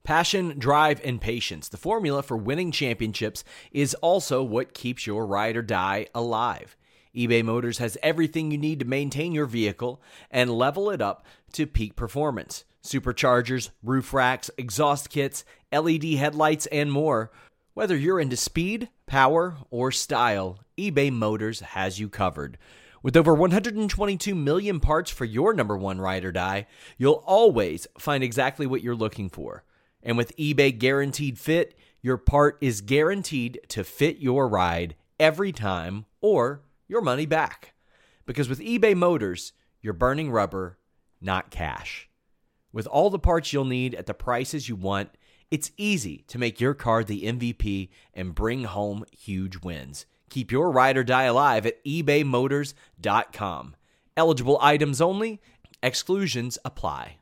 Passion, drive, and patience. The formula for winning championships is also what keeps your ride or die alive. eBay Motors has everything you need to maintain your vehicle and level it up to peak performance. Superchargers, roof racks, exhaust kits, LED headlights, and more. Whether you're into speed, power, or style, eBay Motors has you covered. With over 122 million parts for your number one ride or die, you'll always find exactly what you're looking for. And with eBay Guaranteed Fit, your part is guaranteed to fit your ride every time or your money back. Because with eBay Motors, you're burning rubber, not cash. With all the parts you'll need at the prices you want, it's easy to make your car the MVP and bring home huge wins. Keep your ride or die alive at ebaymotors.com. Eligible items only. Exclusions apply.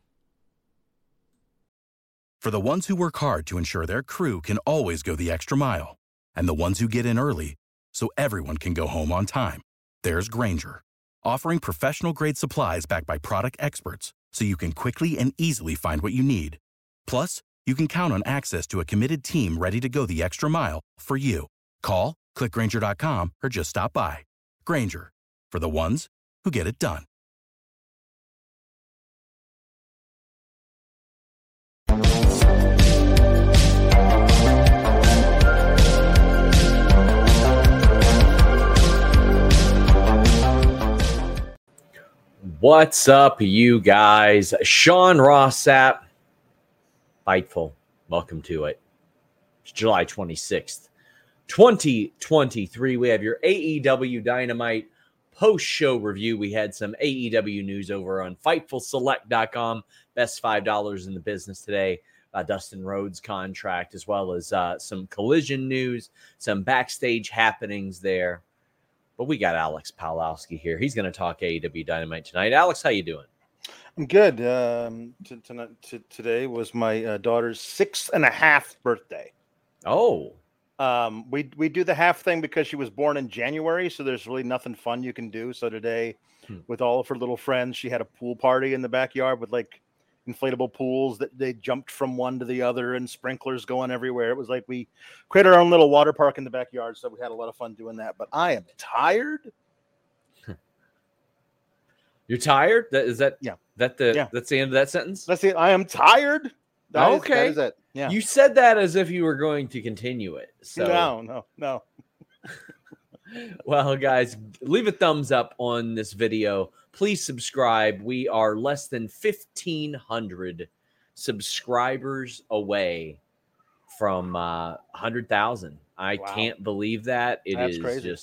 For the ones who work hard to ensure their crew can always go the extra mile, and the ones who get in early so everyone can go home on time, there's Grainger, offering professional-grade supplies backed by product experts so you can quickly and easily find what you need. Plus, you can count on access to a committed team ready to go the extra mile for you. Call, click Grainger.com, or just stop by. Grainger, for the ones who get it done. What's up, you guys? Sean Ross Sapp, Fightful. Welcome to it. It's July 26th. 2023. We have your AEW Dynamite post-show review. We had some AEW news over on FightfulSelect.com. Best $5 in the business today. Dustin Rhodes contract, as well as some Collision news, some backstage happenings there. But we got Alex Pawlowski here. He's going to talk AEW Dynamite tonight. Alex, how you doing? I'm good. Today was my daughter's 6.5 birthday. Oh. We do the half thing because she was born in January, so there's really nothing fun you can do. So today, with all of her little friends, she had a pool party in the backyard with like inflatable pools that they jumped from one to the other and sprinklers going everywhere. It was like we created our own little water park in the backyard, so we had a lot of fun doing that. But I am tired. You're tired? That's the end of that sentence? That's it. I am tired. That is it. Yeah. You said that as if you were going to continue it. So No. Well, guys, leave a thumbs up on this video. Please subscribe. We are less than 1,500 subscribers away from 100,000. I can't believe that. That's crazy.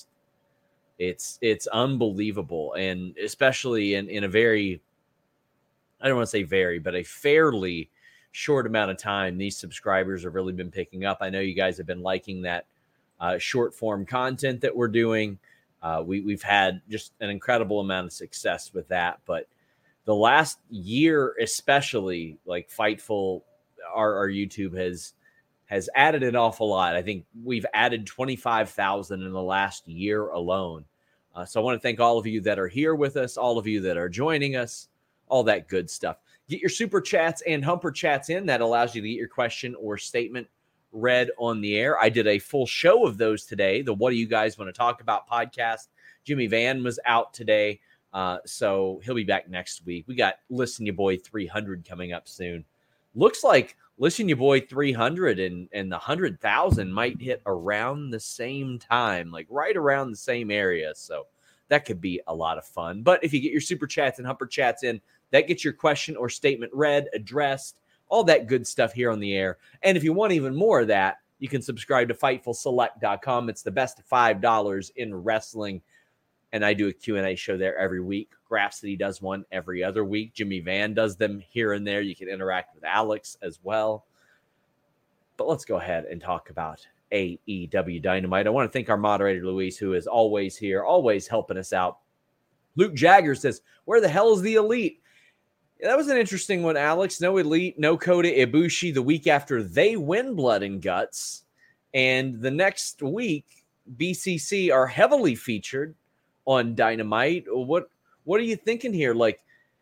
It's unbelievable. And especially in a very, I don't want to say very, but a fairly short amount of time, these subscribers have really been picking up. I know you guys have been liking that short form content that we're doing. We've had just an incredible amount of success with that. But the last year, especially, like Fightful, our YouTube has added an awful lot. I think we've added 25,000 in the last year alone. So I want to thank all of you that are here with us, all of you that are joining us, all that good stuff. Get your super chats and humper chats in. That allows you to get your question or statement read on the air. I did a full show of those today. The What Do You Guys Want to Talk About podcast. Jimmy Van was out today, so he'll be back next week. We got Listen Ya Boy 300 coming up soon. Looks like Listen Ya Boy 300 and the 100,000 might hit around the same time, like right around the same area. So that could be a lot of fun. But if you get your super chats and humper chats in, that gets your question or statement read, addressed, all that good stuff here on the air. And if you want even more of that, you can subscribe to FightfulSelect.com. It's the best $5 in wrestling. And I do a Q&A show there every week. Grapsity does one every other week. Jimmy Van does them here and there. You can interact with Alex as well. But let's go ahead and talk about AEW Dynamite. I want to thank our moderator, Luis, who is always here, always helping us out. Luke Jagger says, where the hell is the Elite? That was an interesting one, Alex. No Elite, no Kota Ibushi the week after they win Blood and Guts. And the next week, BCC are heavily featured on Dynamite. What are you thinking here? Like,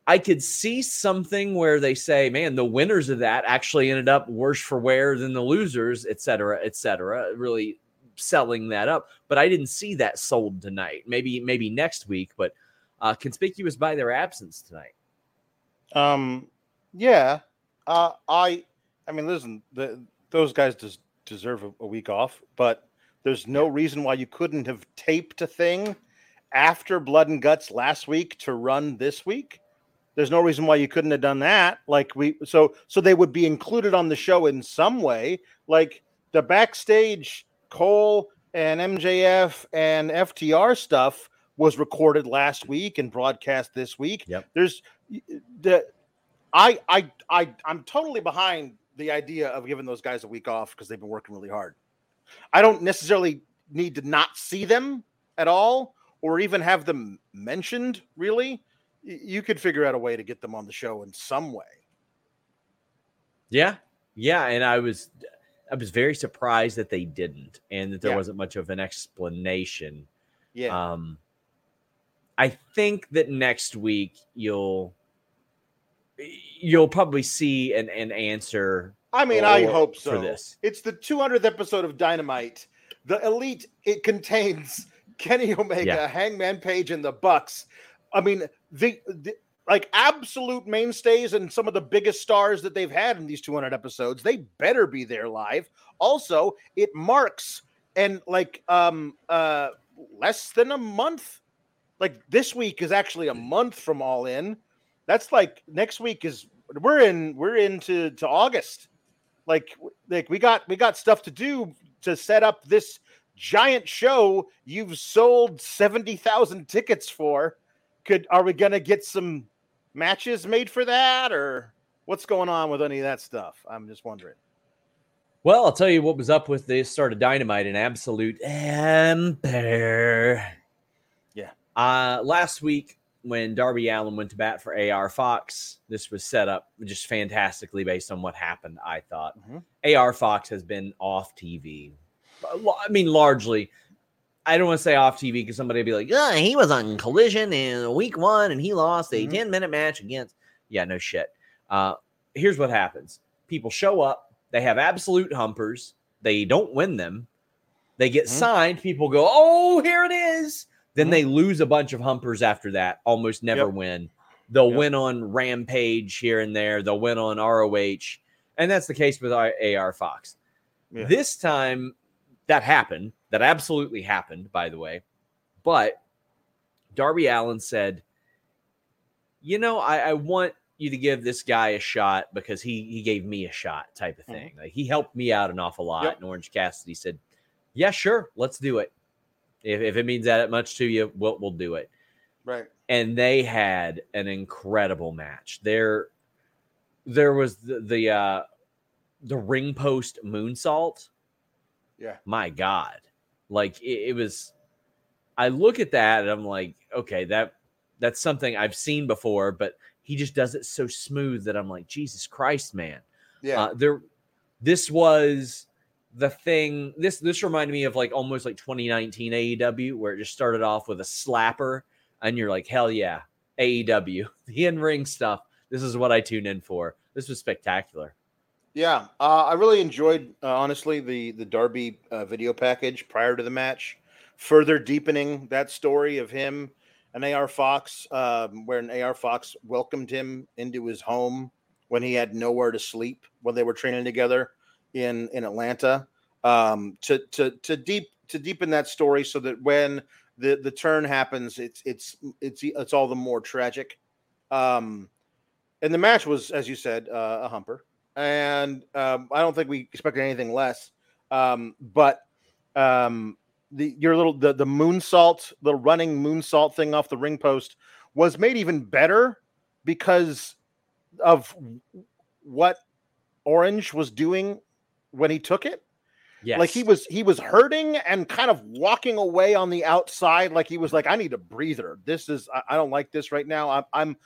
I could see something where they say, man, the winners of that actually ended up worse for wear than the losers, et cetera, really selling that up. But I didn't see that sold tonight. Maybe next week, but conspicuous by their absence tonight. Yeah. I mean, listen, those guys deserve a week off, but there's no reason why you couldn't have taped a thing after Blood and Guts last week to run this week. There's no reason why you couldn't have done that. So they would be included on the show in some way. Like the backstage Cole and MJF and FTR stuff was recorded last week and broadcast this week. Yep. I'm totally behind the idea of giving those guys a week off because they've been working really hard. I don't necessarily need to not see them at all or even have them mentioned, really. You could figure out a way to get them on the show in some way. Yeah. And I was very surprised that they didn't, and that there wasn't much of an explanation. Yeah. I think that next week you'll probably see an answer. I mean, I hope so. For this. It's the 200th episode of Dynamite. The Elite, it contains Kenny Omega, Hangman Page, and the Bucks. I mean, the like absolute mainstays and some of the biggest stars that they've had in these 200 episodes. They better be there live. Also, it marks and like less than a month. Like this week is actually a month from All In. That's like next week is we're into August. Like we got stuff to do to set up this giant show you've sold 70,000 tickets for. Are we going to get some matches made for that, or what's going on with any of that stuff? I'm just wondering. Well, I'll tell you what was up with the start of Dynamite and Absolute Empire. Yeah. Last week when Darby Allin went to bat for AR Fox, this was set up just fantastically based on what happened, I thought. Mm-hmm. AR Fox has been off TV. I mean, largely. I don't want to say off TV because somebody would be like, yeah, he was on Collision in week 1 and he lost a 10-minute match against. Yeah, no shit. Here's what happens. People show up. They have absolute humpers. They don't win them. They get signed. People go, oh, here it is. Then they lose a bunch of humpers after that. Almost never win. They'll win on Rampage here and there. They'll win on ROH. And that's the case with AR Fox. Yeah. This time that happened. That absolutely happened, by the way. But Darby Allin said, I want you to give this guy a shot because he gave me a shot type of thing. Like he helped me out an awful lot. And Orange Cassidy said, yeah, sure. Let's do it. If it means that much to you, we'll do it. Right. And they had an incredible match. There was the ring post moonsault. Yeah. My God. Like it was, I look at that and I'm like, okay, that's something I've seen before, but he just does it so smooth that I'm like, Jesus Christ, man. Yeah. This was the thing. This reminded me of like almost like 2019 AEW, where it just started off with a slapper and you're like, hell yeah, AEW, the in-ring stuff. This is what I tune in for. This was spectacular. Yeah, I really enjoyed, honestly, the Darby video package prior to the match, further deepening that story of him and AR Fox, where AR Fox welcomed him into his home when he had nowhere to sleep when they were training together in Atlanta, to deepen that story so that when the turn happens, it's all the more tragic. And the match was, as you said, a humper. And I don't think we expected anything less. But the moonsault, the running moonsault thing off the ring post was made even better because of what Orange was doing when he took it. Yes. Like he was hurting and kind of walking away on the outside. Like he was like, I need a breather. I don't like this right now.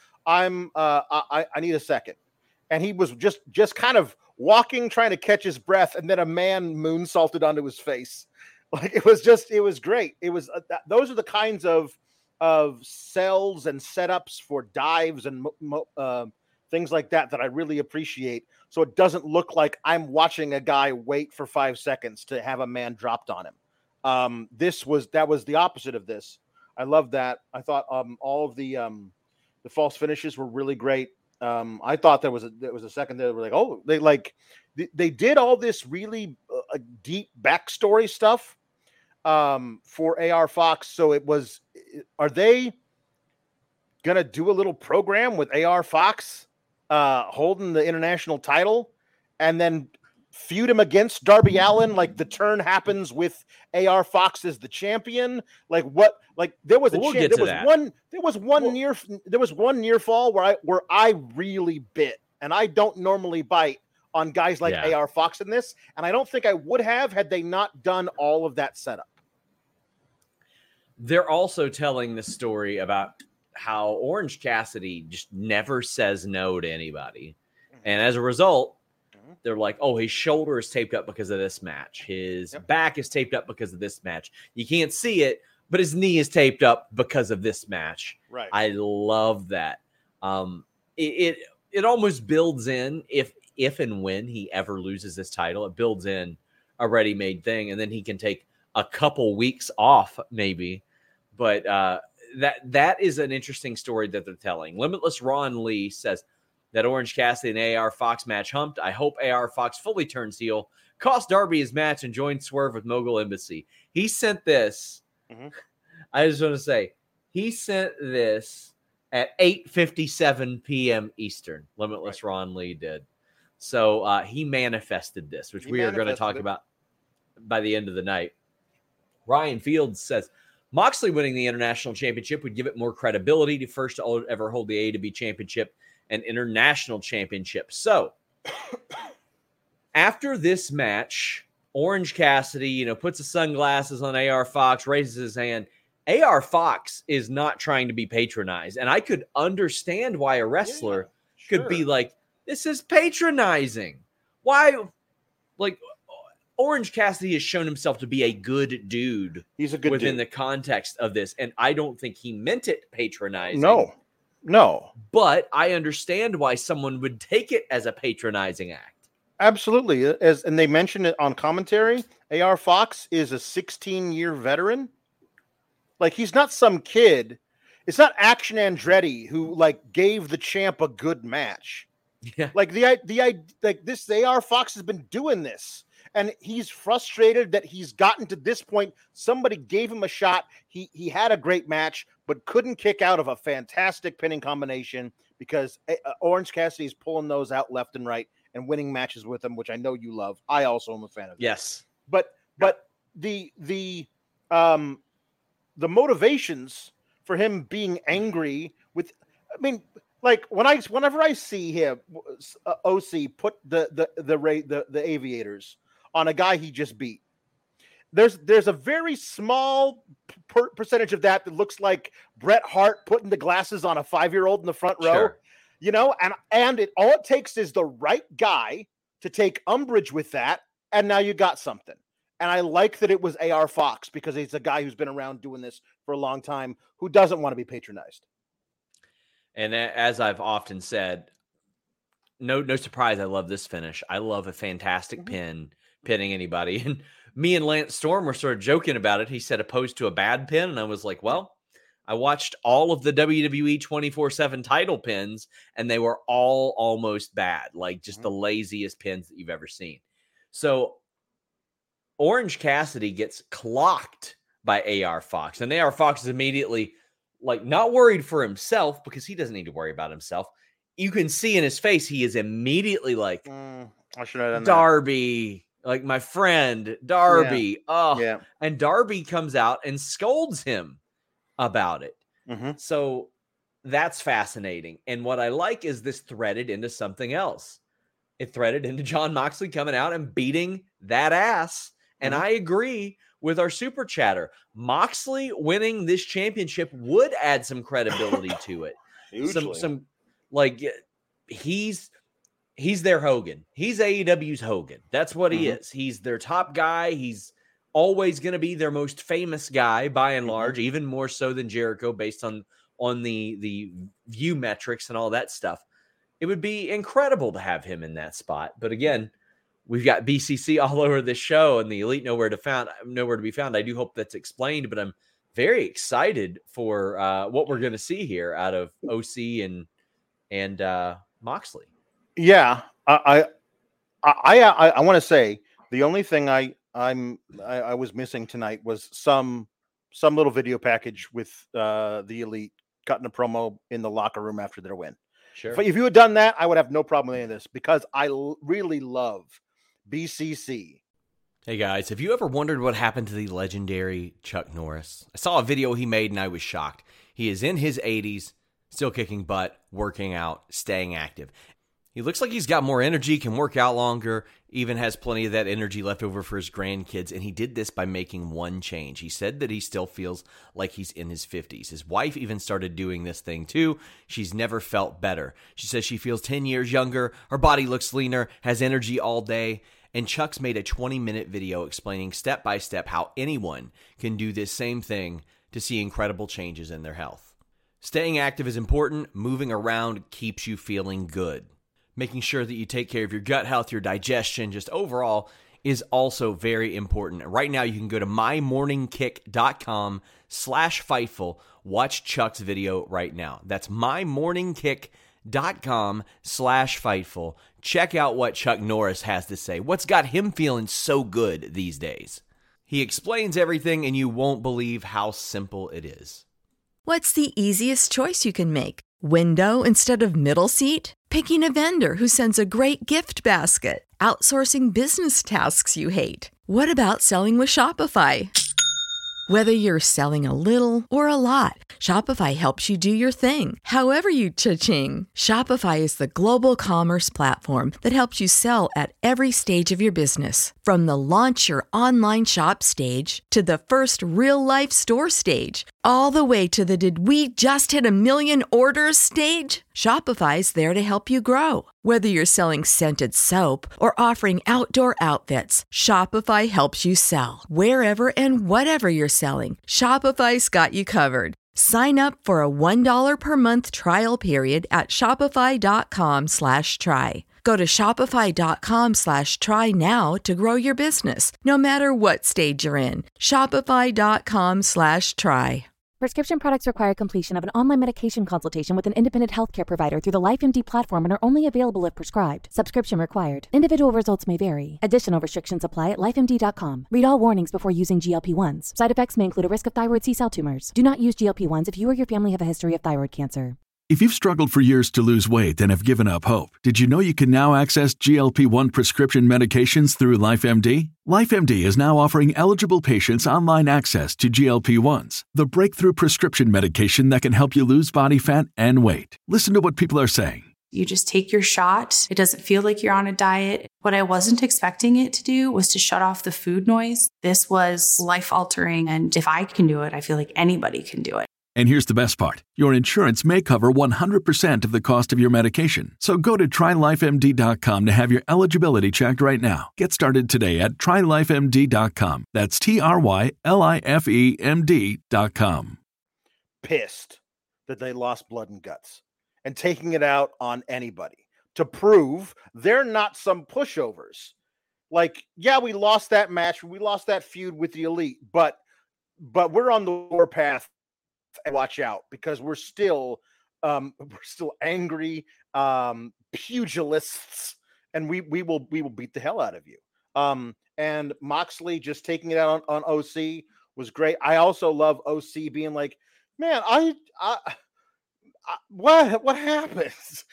I need a second. And he was just kind of walking, trying to catch his breath. And then a man moonsaulted onto his face. Like it was great. It was, those are the kinds of of sells and setups for dives and things like that I really appreciate. So it doesn't look like I'm watching a guy wait for 5 seconds to have a man dropped on him. That was the opposite of this. I love that. I thought all of the false finishes were really great. I thought there was a second there were they did all this really deep backstory stuff for AR Fox. So are they gonna do a little program with AR Fox holding the international title and then feud him against Darby Allin? Like the turn happens with AR Fox as the champion. Like what? Like there was one near fall where I really bit, and I don't normally bite on guys like AR Fox in this, and I don't think I would have had they not done all of that setup. They're also telling the story about how Orange Cassidy just never says no to anybody. And as a result, they're like, oh, his shoulder is taped up because of this match. His back is taped up because of this match. You can't see it, but his knee is taped up because of this match. Right. I love that. It almost builds in if and when he ever loses this title, it builds in a ready-made thing, and then he can take a couple weeks off maybe. But that is an interesting story that they're telling. Limitless Ron Lee says that Orange Cassidy and AR Fox match humped. I hope AR Fox fully turns heel, cost Darby his match, and joined Swerve with Mogul Embassy. He sent this. Mm-hmm. I just want to say, he sent this at 8:57 p.m. Eastern. Limitless Ron Lee did. So he manifested this, which we are going to talk about by the end of the night. Ryan Fields says, Moxley winning the international championship would give it more credibility to first to ever hold the AEW championship and international championship. So after this match, Orange Cassidy, puts the sunglasses on AR Fox, raises his hand. AR Fox is not trying to be patronized. And I could understand why a wrestler could be like, this is patronizing. Why? Like, Orange Cassidy has shown himself to be a good dude. He's a good within dude. The context of this. And I don't think he meant it patronizing. No. But I understand why someone would take it as a patronizing act. Absolutely. And they mentioned it on commentary, AR Fox is a 16-year veteran. Like, he's not some kid. It's not Action Andretti who gave the champ a good match. Yeah. Like this AR Fox has been doing this, and he's frustrated that he's gotten to this point. Somebody gave him a shot. He had a great match, but couldn't kick out of a fantastic pinning combination because Orange Cassidy is pulling those out left and right and winning matches with him, which I know you love. I also am a fan of. Yes, but the motivations for him being angry with, whenever I see him, OC put the aviators on a guy he just beat, there's a very small percentage of that looks like Bret Hart putting the glasses on a 5-year-old in the front row, and all it takes is the right guy to take umbrage with that, and now you got something. And I like that it was AR Fox because he's a guy who's been around doing this for a long time, who doesn't want to be patronized. And as I've often said, no surprise, I love this finish. I love a fantastic pinning anybody. And me and Lance Storm were sort of joking about it. He said opposed to a bad pin. And I was like, well, I watched all of the WWE 24/7 title pins, and they were all almost bad, like just the laziest pins that you've ever seen. So Orange Cassidy gets clocked by AR Fox, and AR Fox is immediately not worried for himself because he doesn't need to worry about himself. You can see in his face, he is immediately like, I should have done Darby, like my friend Darby. Yeah. Oh, yeah. And Darby comes out and scolds him about it. Mm-hmm. So that's fascinating. And what I like is this threaded into something else. It threaded into Jon Moxley coming out and beating that ass. And I agree with our super chatter. Moxley winning this championship would add some credibility to it. Some he's their Hogan. He's AEW's Hogan. That's what he is. He's their top guy. He's always going to be their most famous guy by and large, even more so than Jericho based on the view metrics and all that stuff. It would be incredible to have him in that spot. But again, we've got BCC all over this show and the Elite nowhere to be found. I do hope that's explained, but I'm very excited for what we're going to see here out of OC and Moxley. Yeah, I want to say the only thing I was missing tonight was some little video package with the Elite cutting a promo in the locker room after their win. Sure. If you had done that, I would have no problem with any of this because I really love BCC. Hey guys, have you ever wondered what happened to the legendary Chuck Norris? I saw a video he made and I was shocked. He is in his 80s, still kicking butt, working out, staying active. He looks like he's got more energy, can work out longer, even has plenty of that energy left over for his grandkids, and he did this by making one change. He said that he still feels like he's in his 50s. His wife even started doing this thing too. She's never felt better. She says she feels 10 years younger, her body looks leaner, has energy all day, and Chuck's made a 20-minute video explaining step by step how anyone can do this same thing to see incredible changes in their health. Staying active is important. Moving around keeps you feeling good. Making sure that you take care of your gut health, your digestion, just overall is also very important. Right now, you can go to mymorningkick.com/Fightful. Watch Chuck's video right now. That's mymorningkick.com/Fightful. Check out what Chuck Norris has to say. What's got him feeling so good these days? He explains everything, and you won't believe how simple it is. What's the easiest choice you can make? Window instead of middle seat? Picking a vendor who sends a great gift basket? Outsourcing business tasks you hate? What about selling with Shopify? Whether you're selling a little or a lot, Shopify helps you do your thing, however you cha-ching. Shopify is the global commerce platform that helps you sell at every stage of your business. From the launch your online shop stage to the first real-life store stage, all the way to the did we just hit 1 million orders stage. Shopify's there to help you grow. Whether you're selling scented soap or offering outdoor outfits, Shopify helps you sell. Wherever and whatever you're selling, Shopify's got you covered. Sign up for a $1 per month trial period at shopify.com/try. Go to shopify.com/try now to grow your business, no matter what stage you're in. Shopify.com/try. Prescription products require completion of an online medication consultation with an independent healthcare provider through the LifeMD platform and are only available if prescribed. Subscription required. Individual results may vary. Additional restrictions apply at lifemd.com. Read all warnings before using GLP-1s. Side effects may include a risk of thyroid C-cell tumors. Do not use GLP-1s if you or your family have a history of thyroid cancer. If you've struggled for years to lose weight and have given up hope, did you know you can now access GLP-1 prescription medications through LifeMD? LifeMD is now offering eligible patients online access to GLP-1s, the breakthrough prescription medication that can help you lose body fat and weight. Listen to what people are saying. You just take your shot. It doesn't feel like you're on a diet. What I wasn't expecting it to do was to shut off the food noise. This was life-altering, and if I can do it, I feel like anybody can do it. And here's the best part. Your insurance may cover 100% of the cost of your medication. So go to TryLifeMD.com to have your eligibility checked right now. Get started today at TryLifeMD.com. That's TryLifeMD.com. Pissed that they lost blood and guts and taking it out on anybody to prove they're not some pushovers. Like, yeah, we lost that match. We lost that feud with the Elite, but we're on the warpath. And watch out because we're still angry pugilists, and we will beat the hell out of you. And Moxley just taking it out on OC was great. I also love OC being like, man, what happens?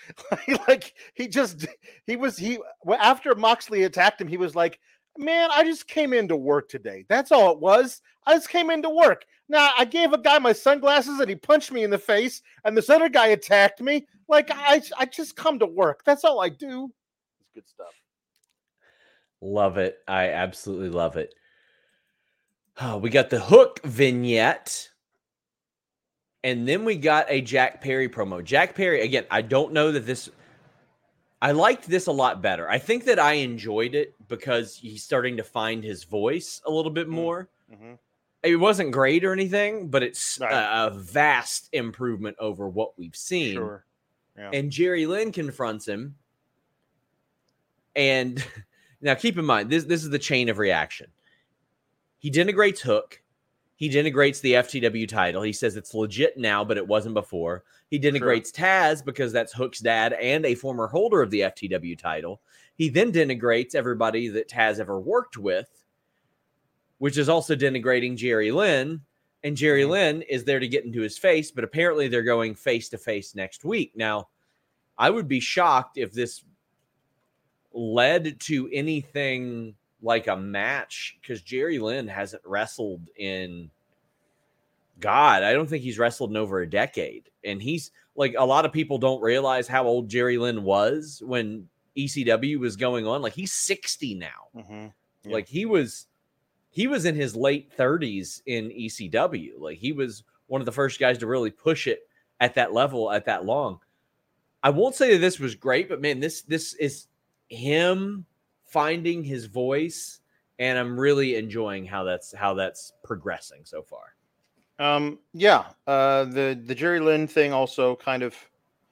After Moxley attacked him, he was like, man, I just came into work today. That's all it was. I just came into work. Now, I gave a guy my sunglasses and he punched me in the face, and this other guy attacked me. Like, I just come to work. That's all I do. It's good stuff. Love it. I absolutely love it. Oh, we got the Hook vignette, and then we got a Jack Perry promo. Jack Perry, again, I don't know that this... I liked this a lot better. I think that I enjoyed it because he's starting to find his voice a little bit more. Mm-hmm. It wasn't great or anything, but it's Right. a vast improvement over what we've seen. Sure. Yeah. And Jerry Lynn confronts him. And now keep in mind, this is the chain of reaction. He denigrates Hook. He denigrates the FTW title. He says it's legit now, but it wasn't before. He denigrates Taz because that's Hook's dad and a former holder of the FTW title. He then denigrates everybody that Taz ever worked with, which is also denigrating Jerry Lynn. And Jerry Lynn is there to get into his face, but apparently they're going face-to-face next week. Now, I would be shocked if this led to anything like a match, because Jerry Lynn hasn't wrestled in, God, I don't think he's wrestled in over a decade. And he's like, a lot of people don't realize how old Jerry Lynn was when ECW was going on. Like, he's 60 now. Mm-hmm. Yeah. Like, he was in his late 30s in ECW. Like, he was one of the first guys to really push it at that level, at that long. I won't say that this was great, but man, this is him finding his voice, and I'm really enjoying how that's progressing so far. The Jerry Lynn thing also kind of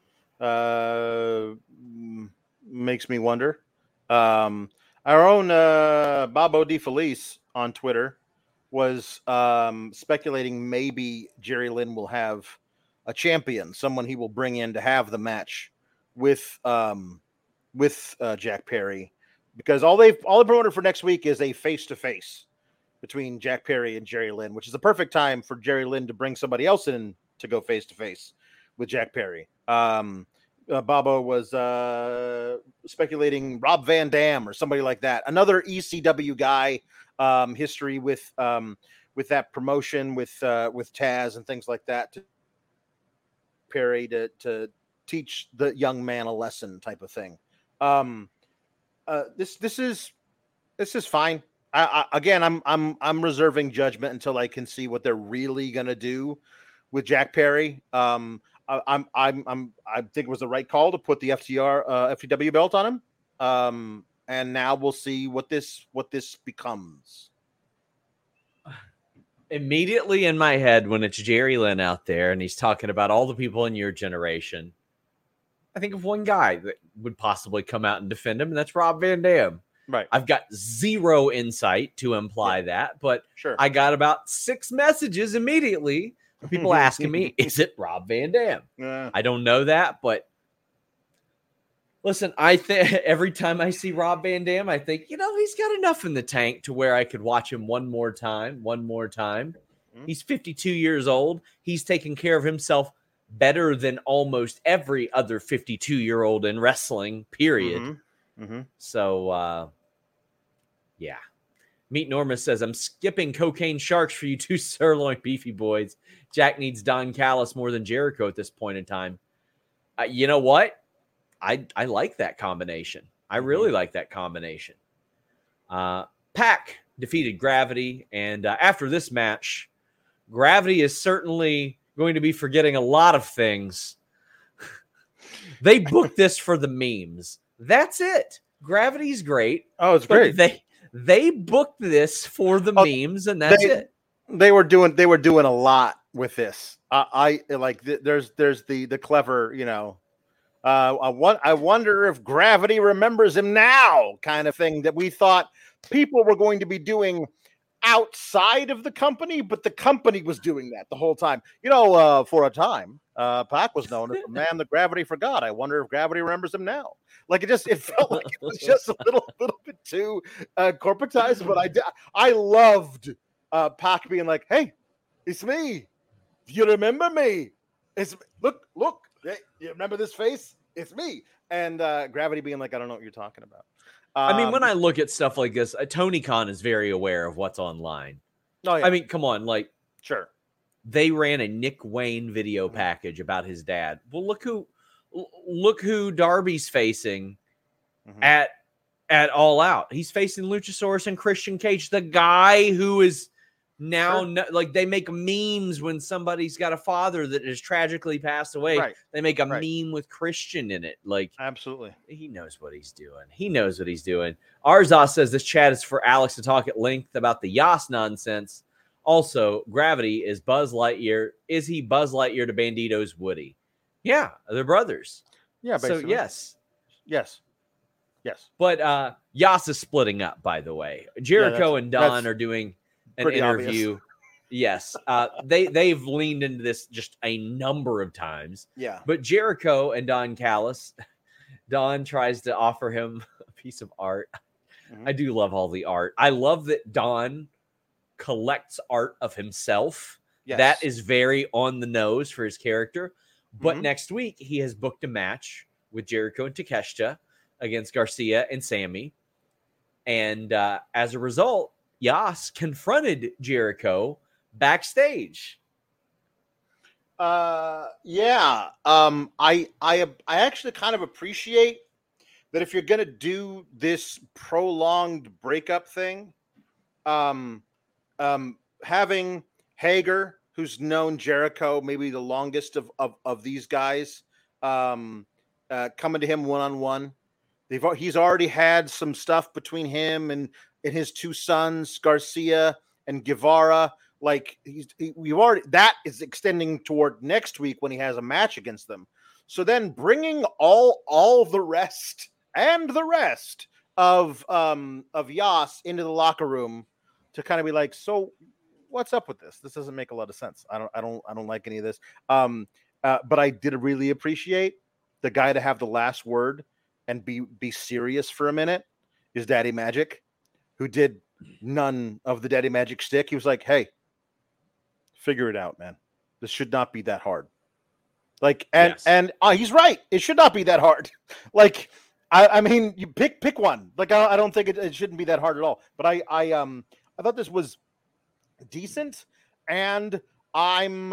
makes me wonder. Our own Bobo DeFelice on Twitter was speculating maybe Jerry Lynn will have a champion, someone he will bring in to have the match with Jack Perry, because all they promoted for next week is a face-to-face between Jack Perry and Jerry Lynn, which is the perfect time for Jerry Lynn to bring somebody else in to go face-to-face with Jack Perry. Bobo was speculating Rob Van Dam or somebody like that. Another ECW guy, history with that promotion with Taz and things like that. To Perry to teach the young man a lesson, type of thing. This is fine. I'm reserving judgment until I can see what they're really gonna do with Jack Perry. I think it was the right call to put the FTW belt on him. And now we'll see what this becomes. Immediately in my head, when it's Jerry Lynn out there and he's talking about all the people in your generation, I think of one guy that would possibly come out and defend him, and that's Rob Van Dam. Right. I've got zero insight to imply that, but sure. I got about 6 messages immediately of people asking me, is it Rob Van Dam? I don't know that, but listen, I think every time I see Rob Van Dam, I think, he's got enough in the tank to where I could watch him one more time. He's 52 years old. He's taking care of himself better than almost every other 52-year-old in wrestling, period. So, yeah. Meat Norma says, I'm skipping cocaine sharks for you two sirloin beefy boys. Jack needs Don Callis more than Jericho at this point in time. You know what? I like that combination. I really like that combination. Pac defeated Gravity, and after this match, Gravity is certainly going to be forgetting a lot of things. They booked this for the memes. That's it. Gravity's great. Oh, it's great. They booked this for the memes, and that's it. They were doing a lot with this. I like. There's the clever, I wonder if Gravity remembers him now, kind of thing that we thought people were going to be doing outside of the company, but the company was doing that the whole time. For a time, Pac was known as the man that Gravity forgot. I wonder if Gravity remembers him now. Like it felt like it was just a little bit too corporatized, but I loved Pac being like, "Hey, it's me. You remember me? It's look. Hey, you remember this face? It's me." And Gravity being like, "I don't know what you're talking about." I mean, when I look at stuff like this, Tony Khan is very aware of what's online. Oh, yeah. I mean, come on, sure. They ran a Nick Wayne video package about his dad. Well, look who Darby's facing at All Out. He's facing Luchasaurus and Christian Cage, the guy who is now, like they make memes when somebody's got a father that has tragically passed away. Right. They make a meme with Christian in it. Like, absolutely. He knows what he's doing. He knows what he's doing. Arzos says this chat is for Alex to talk at length about the Yas nonsense. Also, Gravity is Buzz Lightyear. Is he Buzz Lightyear to Bandito's Woody? Yeah, they're brothers. Yeah, basically. So yes. But Yas is splitting up, by the way. Jericho and Don are doing an interview. Obvious. Yes. They've leaned into this just a number of times. Yeah. But Jericho and Don Callis, Don tries to offer him a piece of art. I do love all the art. I love that Don collects art of himself. Yes. That is very on the nose for his character. But next week, he has booked a match with Jericho and Takeshita against Garcia and Sammy. And as a result, Yas confronted Jericho backstage. I actually kind of appreciate that if you're going to do this prolonged breakup thing, having Hager, who's known Jericho maybe the longest of these guys, coming to him one-on-one. He's already had some stuff between him and his two sons, Garcia and Guevara. Like that is extending toward next week when he has a match against them. So then bringing all the rest of Yas into the locker room to kind of be like, so what's up with this? This doesn't make a lot of sense. I don't like any of this. But I did really appreciate the guy to have the last word and be serious for a minute is Daddy Magic, who did none of the Daddy Magic stick. He was like, hey, figure it out, man. This should not be that hard. Like, and he's right. It should not be that hard. Like, I mean, you pick one. Like, I don't think it shouldn't be that hard at all. But I thought this was decent, and I'm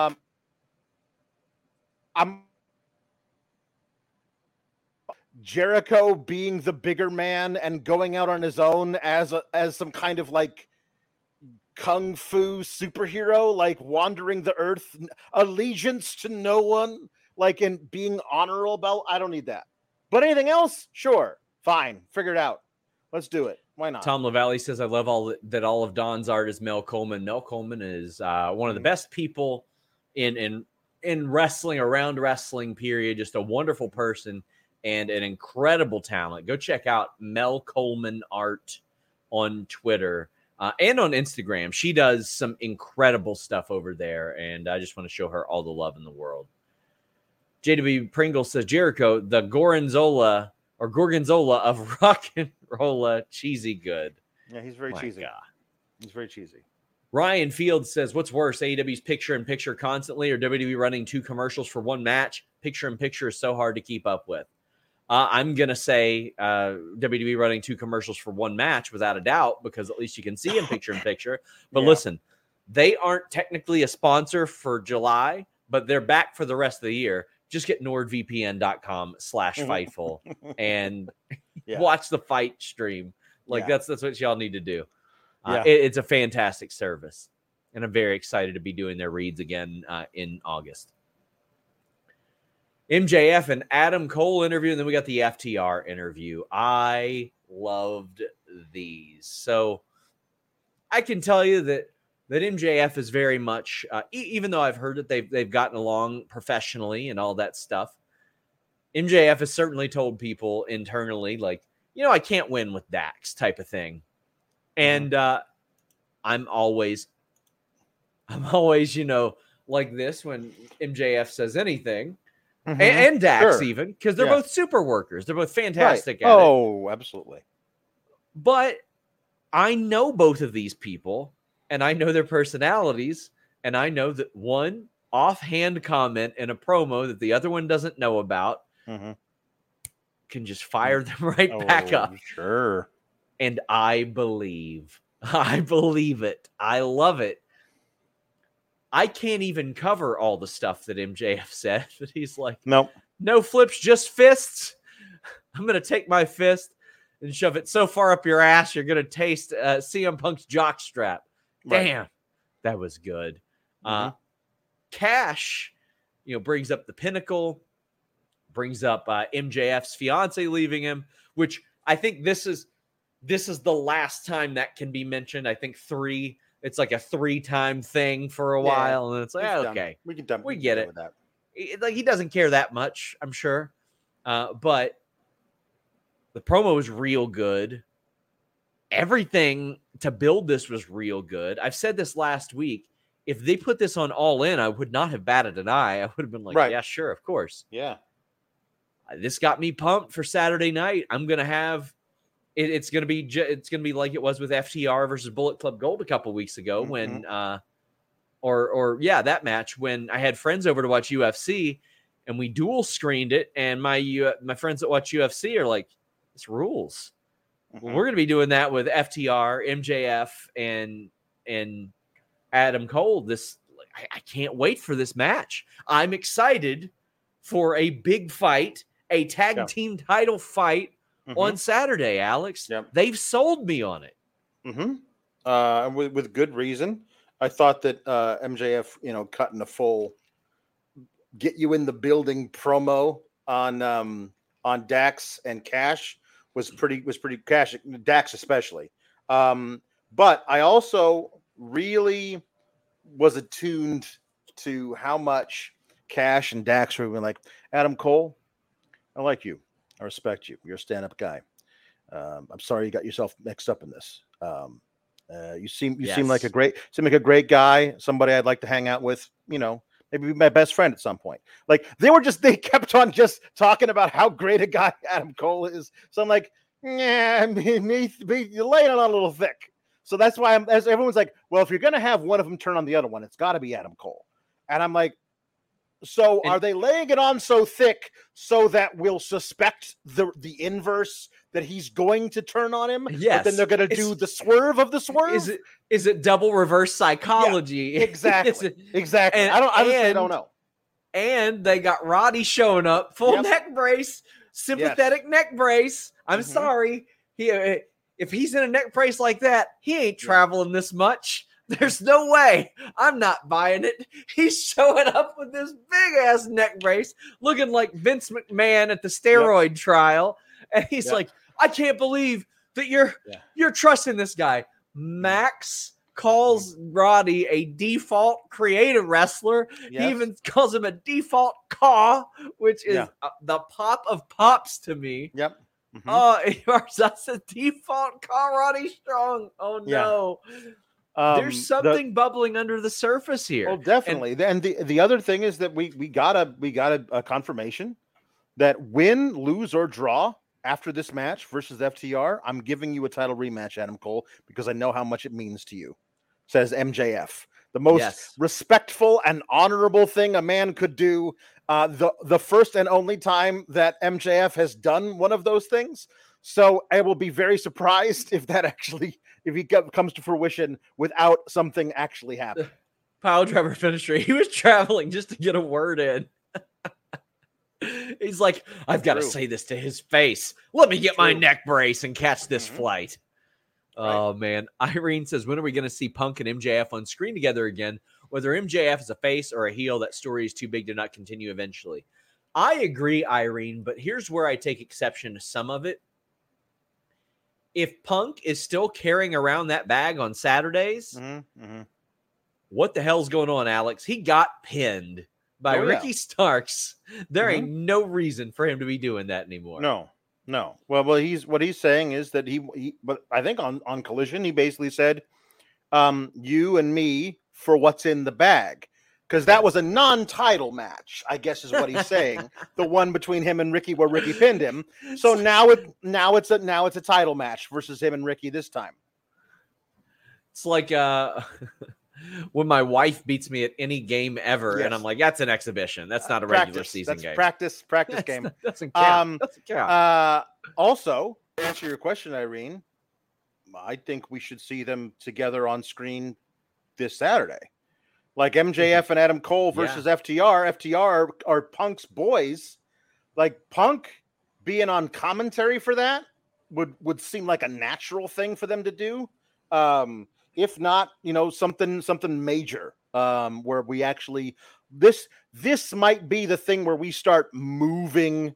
Jericho being the bigger man and going out on his own as some kind of like kung fu superhero, like wandering the earth, allegiance to no one, like, and being honorable about. I don't need that. But anything else? Sure. Fine. Figure it out. Let's do it. Why not? Tom LaValle says, I love all of Don's art is Mel Coleman. Mel Coleman is one of the best people in wrestling, around wrestling, period. Just a wonderful person and an incredible talent. Go check out Mel Coleman Art on Twitter and on Instagram. She does some incredible stuff over there, and I just want to show her all the love in the world. JW Pringle says, Jericho, the Gorgonzola of rock and rolla cheesy good. Yeah, he's very cheesy. God. He's very cheesy. Ryan Fields says, what's worse, AEW's picture-in-picture constantly or WWE running 2 commercials for one match? Picture-in-picture is so hard to keep up with. I'm going to say WWE running 2 commercials for one match without a doubt, because at least you can see in picture-in-picture. But listen, they aren't technically a sponsor for July, but they're back for the rest of the year. Just get nordvpn.com/Fightful and watch the fight stream. Like that's what y'all need to do. It's a fantastic service, and I'm very excited to be doing their reads again in August. MJF and Adam Cole interview, and then we got the FTR interview. I loved these. So I can tell you that MJF is very much, even though I've heard that they've gotten along professionally and all that stuff, MJF has certainly told people internally, like, I can't win with Dax type of thing. And I'm always, like this when MJF says anything. And Dax even, because they're both super workers. They're both fantastic at it. Oh, absolutely. But I know both of these people, and I know their personalities, and I know that one offhand comment in a promo that the other one doesn't know about can just fire them right back up. Sure. And I believe it. I love it. I can't even cover all the stuff that MJF said, but he's like, nope. No flips, just fists. I'm going to take my fist and shove it so far up your ass, you're going to taste CM Punk's jockstrap. Right. Damn, that was good. Cash, brings up the Pinnacle, brings up MJF's fiance leaving him, which I think this is the last time that can be mentioned. I think 3. It's like a 3-time thing for a while, and it's like, okay, we get it. With that. Like, he doesn't care that much, I'm sure. But the promo was real good. Everything to build this was real good. I've said this last week. If they put this on All In, I would not have batted an eye. I would have been like, yeah, sure, of course. Yeah. This got me pumped for Saturday night. I'm going to have it's going to be like it was with FTR versus Bullet Club Gold a couple weeks ago when that match when I had friends over to watch UFC and we dual screened it, and my friends that watch UFC are like, this rules. Well, we're going to be doing that with FTR, MJF, and Adam Cole. I can't wait for this match. I'm excited for a big fight, a tag team title fight on Saturday, Alex. Yep. They've sold me on it. With good reason. I thought that MJF, cutting a full get you in the building promo on Dax and Cash was pretty Cash, Dax especially. But I also really was attuned to how much Cash and Dax were like, Adam Cole, I like you. I respect you. You're a stand-up guy. I'm sorry you got yourself mixed up in this. You seem like a great guy, somebody I'd like to hang out with, maybe be my best friend at some point. Like they kept on just talking about how great a guy Adam Cole is. So I'm like, yeah, you're laying it on a little thick. So that's why everyone's like, well, if you're going to have one of them turn on the other one, it's got to be Adam Cole. And I'm like, so are they laying it on so thick so that we'll suspect the inverse that he's going to turn on him? Yes. But then they're going to do the swerve of the swerve? Is it double reverse psychology? Yeah, exactly. Exactly. And, I don't know. And they got Roddy showing up, full neck brace, sympathetic neck brace. I'm sorry. If he's in a neck brace like that, he ain't traveling this much. There's no way. I'm not buying it. He's showing up with this big ass neck brace, looking like Vince McMahon at the steroid trial, and he's like, "I can't believe that you're trusting this guy." Max calls Roddy a default creative wrestler. Yes. He even calls him a default caw, which is the pop of pops to me. Yep. Oh, that's a default caw, Roddy Strong. Oh no. There's something bubbling under the surface here. Oh, definitely. And the other thing is that we got a confirmation that win, lose, or draw after this match versus FTR, I'm giving you a title rematch, Adam Cole, because I know how much it means to you, says MJF. The most respectful and honorable thing a man could do. The first and only time that MJF has done one of those things. So I will be very surprised if he comes to fruition without something actually happening. Pile driver finisher. He was traveling just to get a word in. He's like, I've got to say this to his face. Let me get my neck brace and catch this flight. Oh, man. Irene says, when are we going to see Punk and MJF on screen together again? Whether MJF is a face or a heel, that story is too big to not continue eventually. I agree, Irene, but here's where I take exception to some of it. If Punk is still carrying around that bag on Saturdays, what the hell's going on, Alex? He got pinned by Ricky Starks. There ain't no reason for him to be doing that anymore. No. Well, what he's saying is that but I think on Collision, he basically said, you and me for what's in the bag. Because that was a non-title match, I guess is what he's saying. The one between him and Ricky where Ricky pinned him. So now it's a title match versus him and Ricky this time. It's like when my wife beats me at any game ever, and I'm like, that's an exhibition. That's not a regular season game. Practice game. Doesn't count. Doesn't count. Also, to answer your question, Irene, I think we should see them together on screen this Saturday. Like MJF and Adam Cole versus FTR. FTR are Punk's boys. Like Punk being on commentary for that would seem like a natural thing for them to do. if not, something major, where we actually this might be the thing where we start moving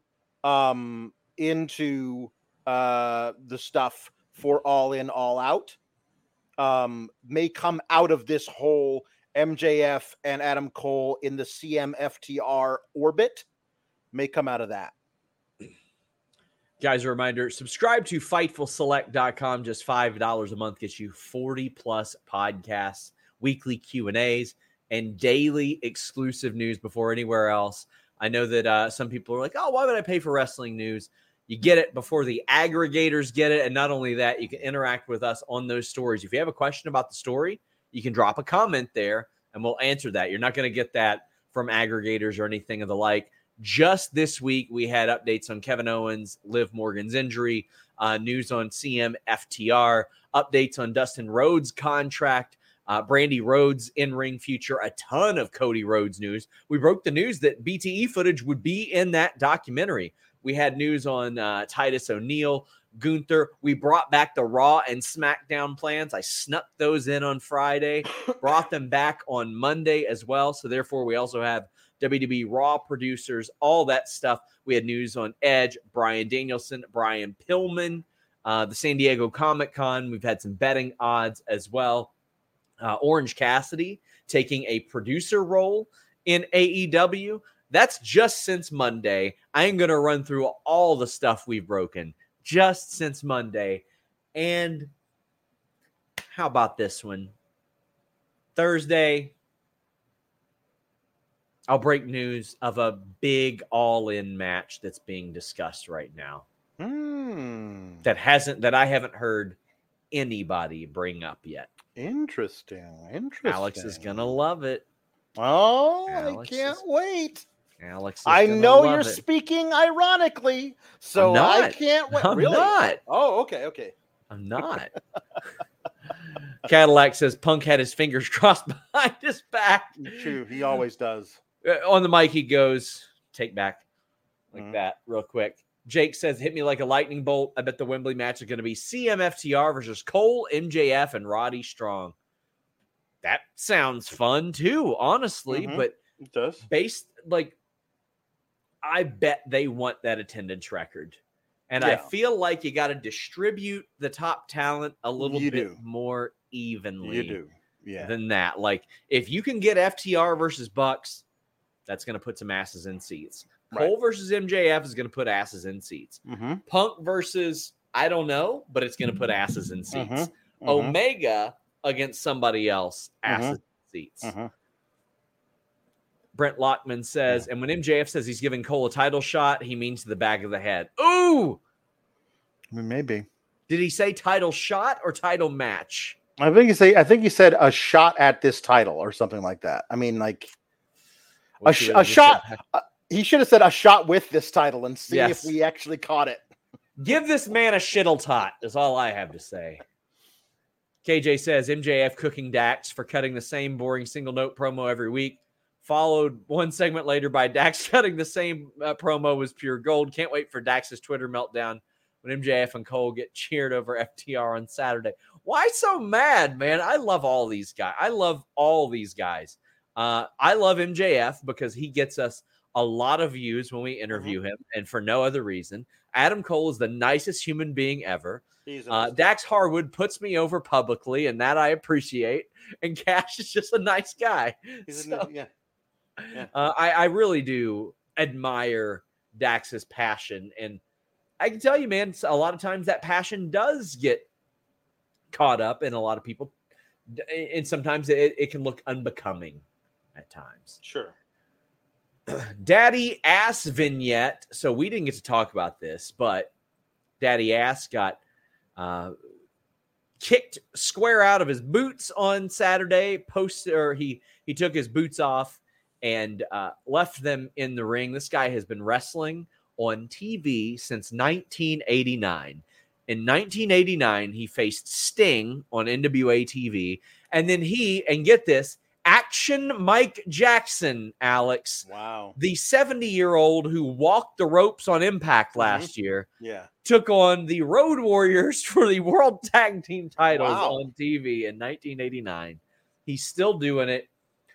into the stuff for All In, All Out. May come out of this whole MJF and Adam Cole in the CMFTR orbit, may come out of that. Guys, a reminder, subscribe to FightfulSelect.com. Just $5 a month gets you 40-plus podcasts, weekly Q&As, and daily exclusive news before anywhere else. I know that some people are like, oh, why would I pay for wrestling news? You get it before the aggregators get it. And not only that, you can interact with us on those stories. If you have a question about the story, you can drop a comment there, and we'll answer that. You're not going to get that from aggregators or anything of the like. Just this week, we had updates on Kevin Owens, Liv Morgan's injury, news on CMFTR, updates on Dustin Rhodes' contract, Brandy Rhodes' in-ring future, a ton of Cody Rhodes news. We broke the news that BTE footage would be in that documentary. We had news on Titus O'Neil, Gunther. We brought back the Raw and SmackDown plans. I snuck those in on Friday, brought them back on Monday as well. So therefore, we also have WWE Raw producers, all that stuff. We had news on Edge, Bryan Danielson, Brian Pillman, the San Diego Comic-Con. We've had some betting odds as well. Orange Cassidy taking a producer role in AEW. That's just since Monday. I am going to run through all the stuff we've broken just since Monday. And how about this one? Thursday, I'll break news of a big all-in match that's being discussed right now. That I haven't heard anybody bring up yet. Interesting. Alex is going to love it. Oh, I can't wait. Alex, I know you're speaking ironically, so I can't wait. I'm really? Not. Oh, okay. I'm not. Cadillac says Punk had his fingers crossed behind his back. True, he always does. On the mic, he goes, take back like that real quick. Jake says, hit me like a lightning bolt. I bet the Wembley match is going to be CMFTR versus Cole, MJF, and Roddy Strong. That sounds fun too, honestly, but it does. I bet they want that attendance record. And I feel like you got to distribute the top talent a little bit more evenly than that. Like, if you can get FTR versus Bucks, that's going to put some asses in seats. Cole versus MJF is going to put asses in seats. Punk versus, I don't know, but it's going to put asses in seats. Omega against somebody else, asses in seats. Brent Lockman says, and when MJF says he's giving Cole a title shot, he means to the back of the head. Ooh! Maybe. Did he say title shot or title match? I think he said a shot at this title or something like that. I mean, like a shot. He should have said a shot with this title and see if we actually caught it. Give this man a shittle tot is all I have to say. KJ says MJF cooking Dax for cutting the same boring single note promo every week. Followed one segment later by Dax cutting the same promo was pure gold. Can't wait for Dax's Twitter meltdown when MJF and Cole get cheered over FTR on Saturday. Why so mad, man? I love all these guys. I love MJF because he gets us a lot of views when we interview him, and for no other reason. Adam Cole is the nicest human being ever. Dax Harwood puts me over publicly, and that I appreciate. And Cash is just a nice guy. I really do admire Dax's passion, and I can tell you, man, a lot of times that passion does get caught up in a lot of people, and sometimes it can look unbecoming at times. Sure. Daddy Ass vignette. So we didn't get to talk about this, but Daddy Ass got kicked square out of his boots on Saturday. He took his boots off and left them in the ring. This guy has been wrestling on TV since 1989. In 1989, he faced Sting on NWA TV, and then and get this, Action Mike Jackson, Alex. Wow. The 70-year-old who walked the ropes on Impact last year took on the Road Warriors for the World Tag Team titles on TV in 1989. He's still doing it.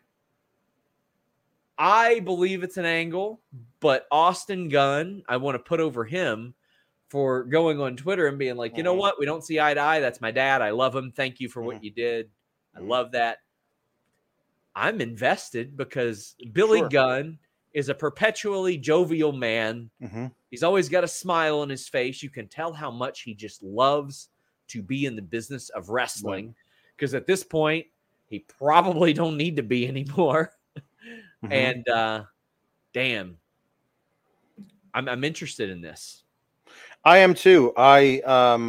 I believe it's an angle, but Austin Gunn, I want to put over him for going on Twitter and being like, you know what? We don't see eye to eye. That's my dad. I love him. Thank you for what you did. I love that. I'm invested because Billy Gunn is a perpetually jovial man. He's always got a smile on his face. You can tell how much he just loves to be in the business of wrestling because at this point, he probably don't need to be anymore. And damn, I'm interested in this. I am too. I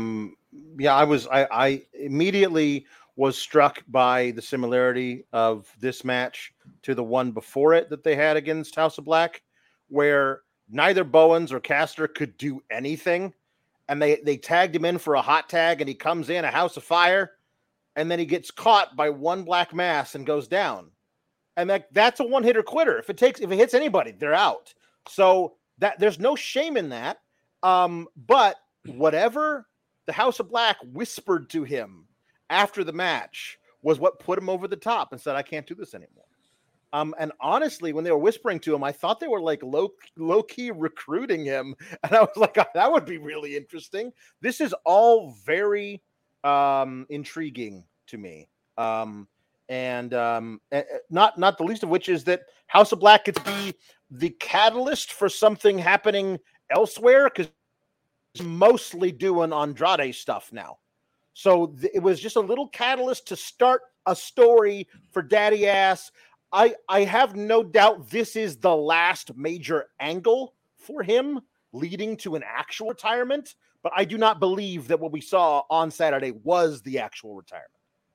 immediately was struck by the similarity of this match to the one before it that they had against House of Black, where neither Bowens or Caster could do anything, and they tagged him in for a hot tag, and he comes in a House of Fire, and then he gets caught by one black mass and goes down. And that's a one-hitter quitter. If it hits anybody, they're out. So that there's no shame in that. But whatever the House of Black whispered to him after the match was what put him over the top and said, I can't do this anymore. And honestly, when they were whispering to him, I thought they were like low-key recruiting him. And I was like, that would be really interesting. This is all very intriguing to me. And not the least of which is that House of Black could be the catalyst for something happening elsewhere because he's mostly doing Andrade stuff now. So it was just a little catalyst to start a story for Daddy Ass. I have no doubt this is the last major angle for him leading to an actual retirement, but I do not believe that what we saw on Saturday was the actual retirement.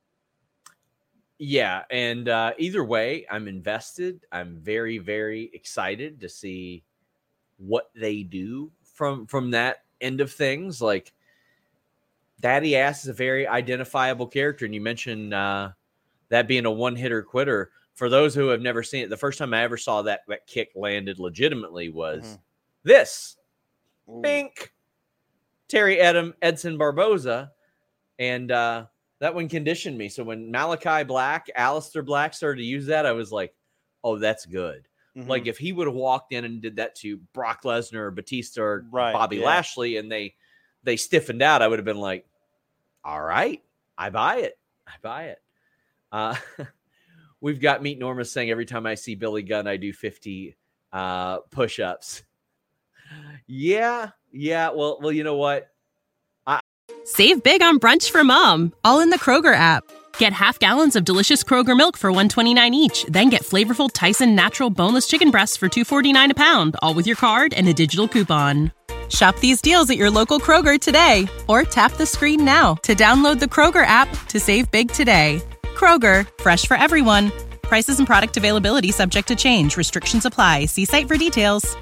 Yeah, and either way, I'm invested. I'm very, very excited to see what they do from that end of things. Like, Daddy Ass is a very identifiable character, and you mentioned that being a one-hitter quitter. For those who have never seen it, the first time I ever saw that kick landed legitimately was this. Bink! Terry Edson Barboza, and that one conditioned me. So when Malachi Black, Aleister Black started to use that, I was like, oh, that's good. Like if he would have walked in and did that to Brock Lesnar or Batista or Bobby Lashley and they stiffened out, I would have been like, all right, I buy it. We've got Meet Norma saying every time I see Billy Gunn, I do 50 push-ups. Yeah. Well, you know what? Save big on brunch for mom, all in the Kroger app. Get half gallons of delicious Kroger milk for $1.29 each. Then get flavorful Tyson natural boneless chicken breasts for $2.49 a pound, all with your card and a digital coupon. Shop these deals at your local Kroger today, or tap the screen now to download the Kroger app to save big today. Kroger, fresh for everyone. Prices and product availability subject to change. Restrictions apply. See site for details.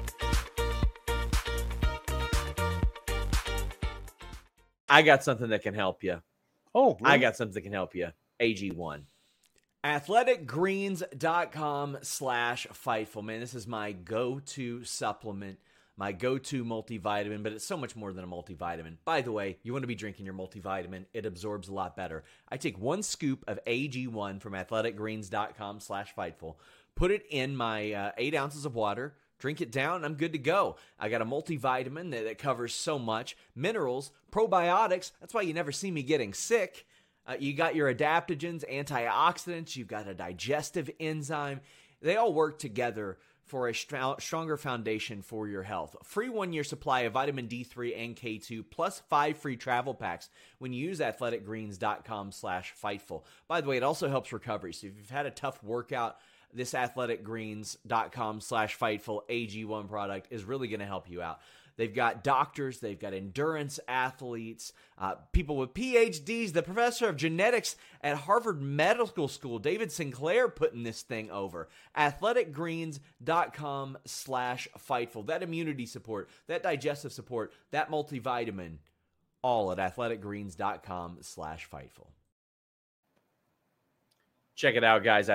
I got something that can help you. Oh, really? I got something that can help you. AG1. Athleticgreens.com/Fightful. Man, this is my go-to supplement, my go-to multivitamin, but it's so much more than a multivitamin. By the way, you want to be drinking your multivitamin. It absorbs a lot better. I take 1 scoop of AG1 from athleticgreens.com/Fightful, put it in my 8 ounces of water, drink it down, and I'm good to go. I got a multivitamin that covers so much. Minerals, probiotics. That's why you never see me getting sick. You got your adaptogens, antioxidants. You've got a digestive enzyme. They all work together for a stronger foundation for your health. Free 1-year supply of vitamin D3 and K2 plus 5 free travel packs when you use athleticgreens.com/Fightful. By the way, it also helps recovery. So if you've had a tough workout, this athleticgreens.com/Fightful AG1 product is really going to help you out. They've got doctors, they've got endurance athletes, people with PhDs, the professor of genetics at Harvard Medical School, David Sinclair, putting this thing over. Athleticgreens.com/Fightful. That immunity support, that digestive support, that multivitamin, all at athleticgreens.com/Fightful. Check it out, guys.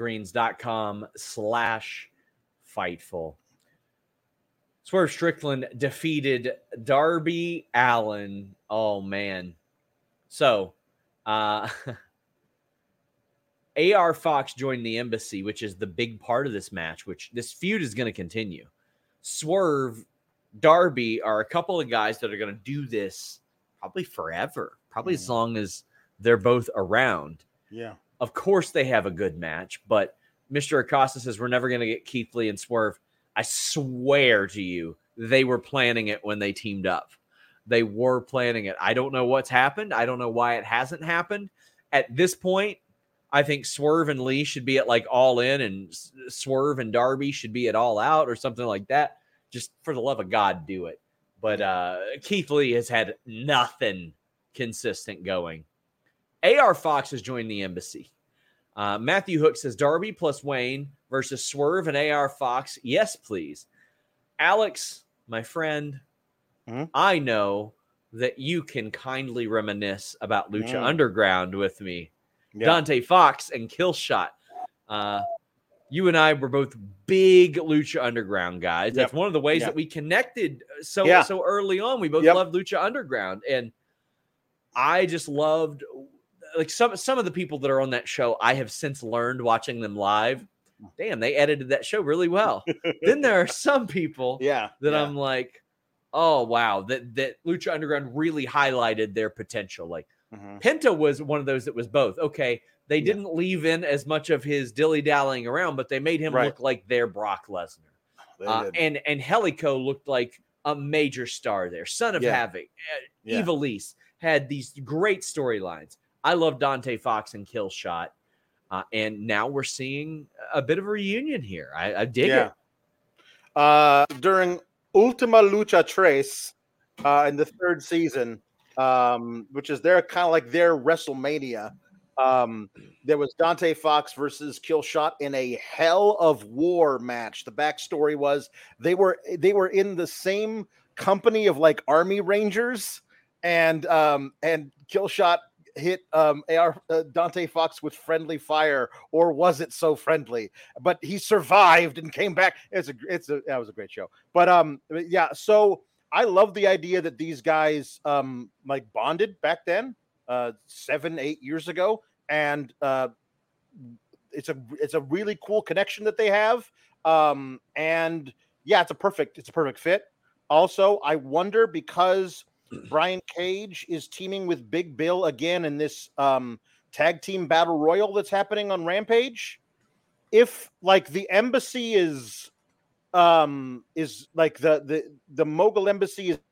athleticgreens.com/Fightful. Swerve Strickland defeated Darby Allin. Oh, man. So, AR Fox joined the Embassy, which is the big part of this match, which this feud is going to continue. Swerve, Darby are a couple of guys that are going to do this probably forever, probably as long as they're both around. Yeah. Of course they have a good match, but Mr. Acosta says we're never going to get Keith Lee and Swerve. I swear to you, they were planning it when they teamed up. They were planning it. I don't know what's happened. I don't know why it hasn't happened. At this point, I think Swerve and Lee should be at like All In, and Swerve and Darby should be at All Out or something like that. Just for the love of God, do it. But Keith Lee has had nothing consistent going. AR Fox has joined the Embassy. Matthew Hook says Darby plus Wayne versus Swerve and AR Fox. Yes, please. Alex, my friend, I know that you can kindly reminisce about Lucha Underground with me. Yeah. Dante Fox and Killshot. You and I were both big Lucha Underground guys. That's one of the ways that we connected so early on. We both loved Lucha Underground. And I just loved, like, some of the people that are on that show, I have since learned watching them live. Damn, they edited that show really well. Then there are some people I'm like, oh, wow, that Lucha Underground really highlighted their potential. Like, Penta was one of those that was both. Okay, they didn't leave in as much of his dilly-dallying around, but they made him look like their Brock Lesnar. And Helico looked like a major star there. Son of Havoc, Ivelisse had these great storylines. I love Dante Fox and Killshot. And now we're seeing a bit of a reunion here. I dig it. During Ultima Lucha Tres in the third season, which is their kind of like their WrestleMania, there was Dante Fox versus Killshot in a Hell of War match. The backstory was they were in the same company of like Army Rangers, and Killshot hit Dante Fox with friendly fire, or was it so friendly? But he survived and came back. That was a great show. But so I love the idea that these guys like bonded back then, 7-8 years ago, and it's a really cool connection that they have. And yeah, it's a perfect fit. Also, I wonder, because Brian Cage is teaming with Big Bill again in this tag team battle royal that's happening on Rampage, if like the Embassy is like the Mogul Embassy is,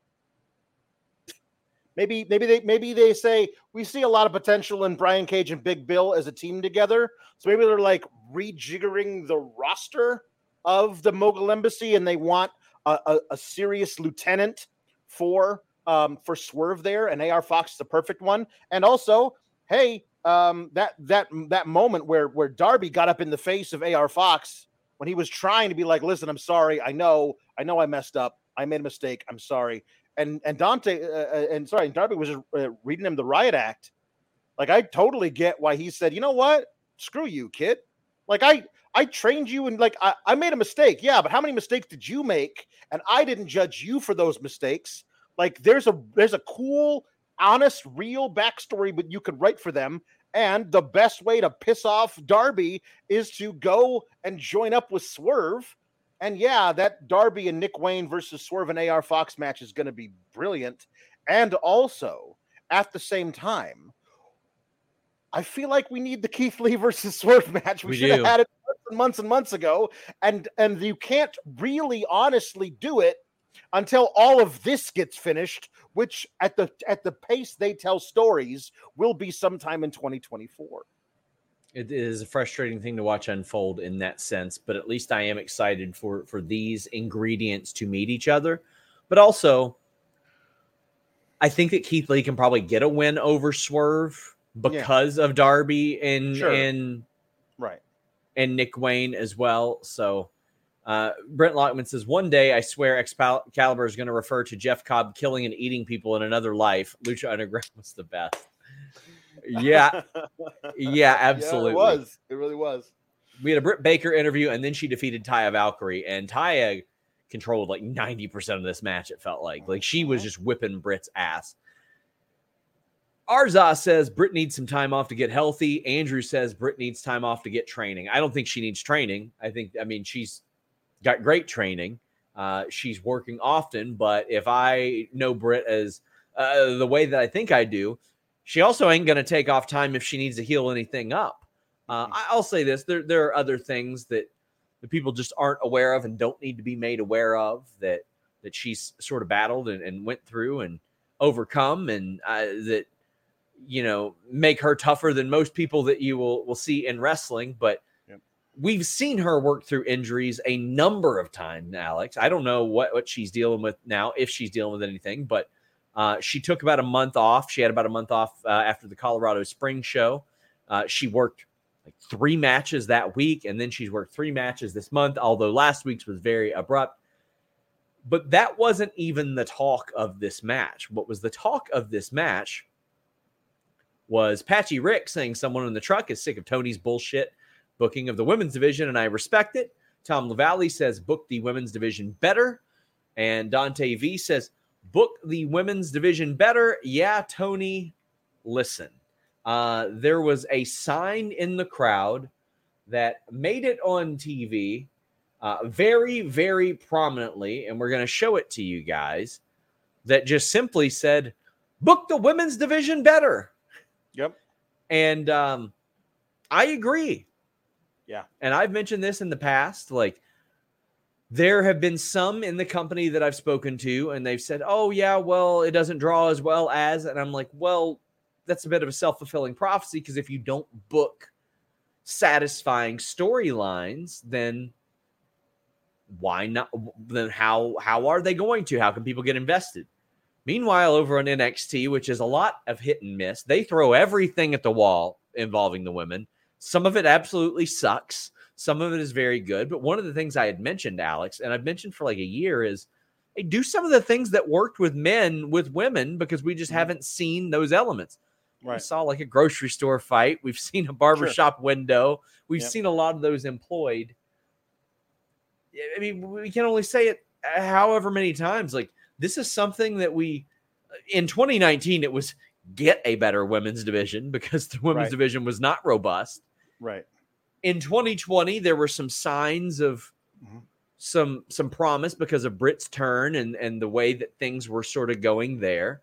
maybe they say we see a lot of potential in Brian Cage and Big Bill as a team together, so maybe they're like rejiggering the roster of the Mogul Embassy, and they want a serious lieutenant for Swerve there, and AR Fox is the perfect one. And also, hey, that moment where Darby got up in the face of AR Fox when he was trying to be like, listen, I'm sorry, I know I messed up, I made a mistake, I'm sorry. And Darby was just reading him the riot act. Like, I totally get why he said, you know what, screw you, kid. Like, I trained you, and like I made a mistake, yeah, but how many mistakes did you make? And I didn't judge you for those mistakes. Like, there's a cool, honest, real backstory that you could write for them. And the best way to piss off Darby is to go and join up with Swerve. And yeah, that Darby and Nick Wayne versus Swerve and AR Fox match is going to be brilliant. And also, at the same time, I feel like we need the Keith Lee versus Swerve match. We should have had it months and months ago. And you can't really honestly do it until all of this gets finished, which at the pace they tell stories will be sometime in 2024. It is a frustrating thing to watch unfold in that sense, but at least I am excited for these ingredients to meet each other. But also, I think that Keith Lee can probably get a win over Swerve because of Darby and Nick Wayne as well. So Brent Lockman says, one day I swear Excalibur is going to refer to Jeff Cobb killing and eating people in another life. Lucha Underground was the best. Yeah, absolutely. Yeah, it was. It really was. We had a Britt Baker interview, and then she defeated Taya Valkyrie, and Taya controlled like 90% of this match. It felt like she was just whipping Britt's ass. Arza says Britt needs some time off to get healthy. Andrew says Britt needs time off to get training. I don't think she needs training. I mean, she's got great training. She's working often, but if I know Britt as the way that I think I do, she also ain't going to take off time if she needs to heal anything up. I'll say this. There are other things that the people just aren't aware of and don't need to be made aware of that she's sort of battled and went through and overcome, and that, make her tougher than most people that you will see in wrestling. But we've seen her work through injuries a number of times, Alex. I don't know what she's dealing with now, if she's dealing with anything, but she took about a month off. She had about a month off after the Colorado Spring show. She worked like 3 matches that week, and then she's worked 3 matches this month, although last week's was very abrupt. But that wasn't even the talk of this match. What was the talk of this match was Patchy Rick saying someone in the truck is sick of Tony's bullshit booking of the women's division, and I respect it. Tom LaValle says book the women's division better. And Dante V says book the women's division better. Yeah, Tony, listen. There was a sign in the crowd that made it on TV very, very prominently, and we're going to show it to you guys, that just simply said, book the women's division better. Yep. And I agree. Yeah. And I've mentioned this in the past, like, there have been some in the company that I've spoken to, and they've said, oh, yeah, well, it doesn't draw as well as, and I'm like, well, that's a bit of a self-fulfilling prophecy, because if you don't book satisfying storylines, then why not? Then how are they going to? How can people get invested? Meanwhile, over on NXT, which is a lot of hit and miss, they throw everything at the wall involving the women. Some of it absolutely sucks. Some of it is very good. But one of the things I had mentioned, Alex, and I've mentioned for like a year, is hey, do some of the things that worked with men with women, because we just haven't seen those elements. Right. We saw like a grocery store fight. We've seen a barbershop window. We've seen a lot of those employed. I mean, we can only say it however many times. Like, this is something that in 2019, it was get a better women's division, because the women's division was not robust. Right. In 2020, there were some signs of some promise because of Britt's turn and the way that things were sort of going there.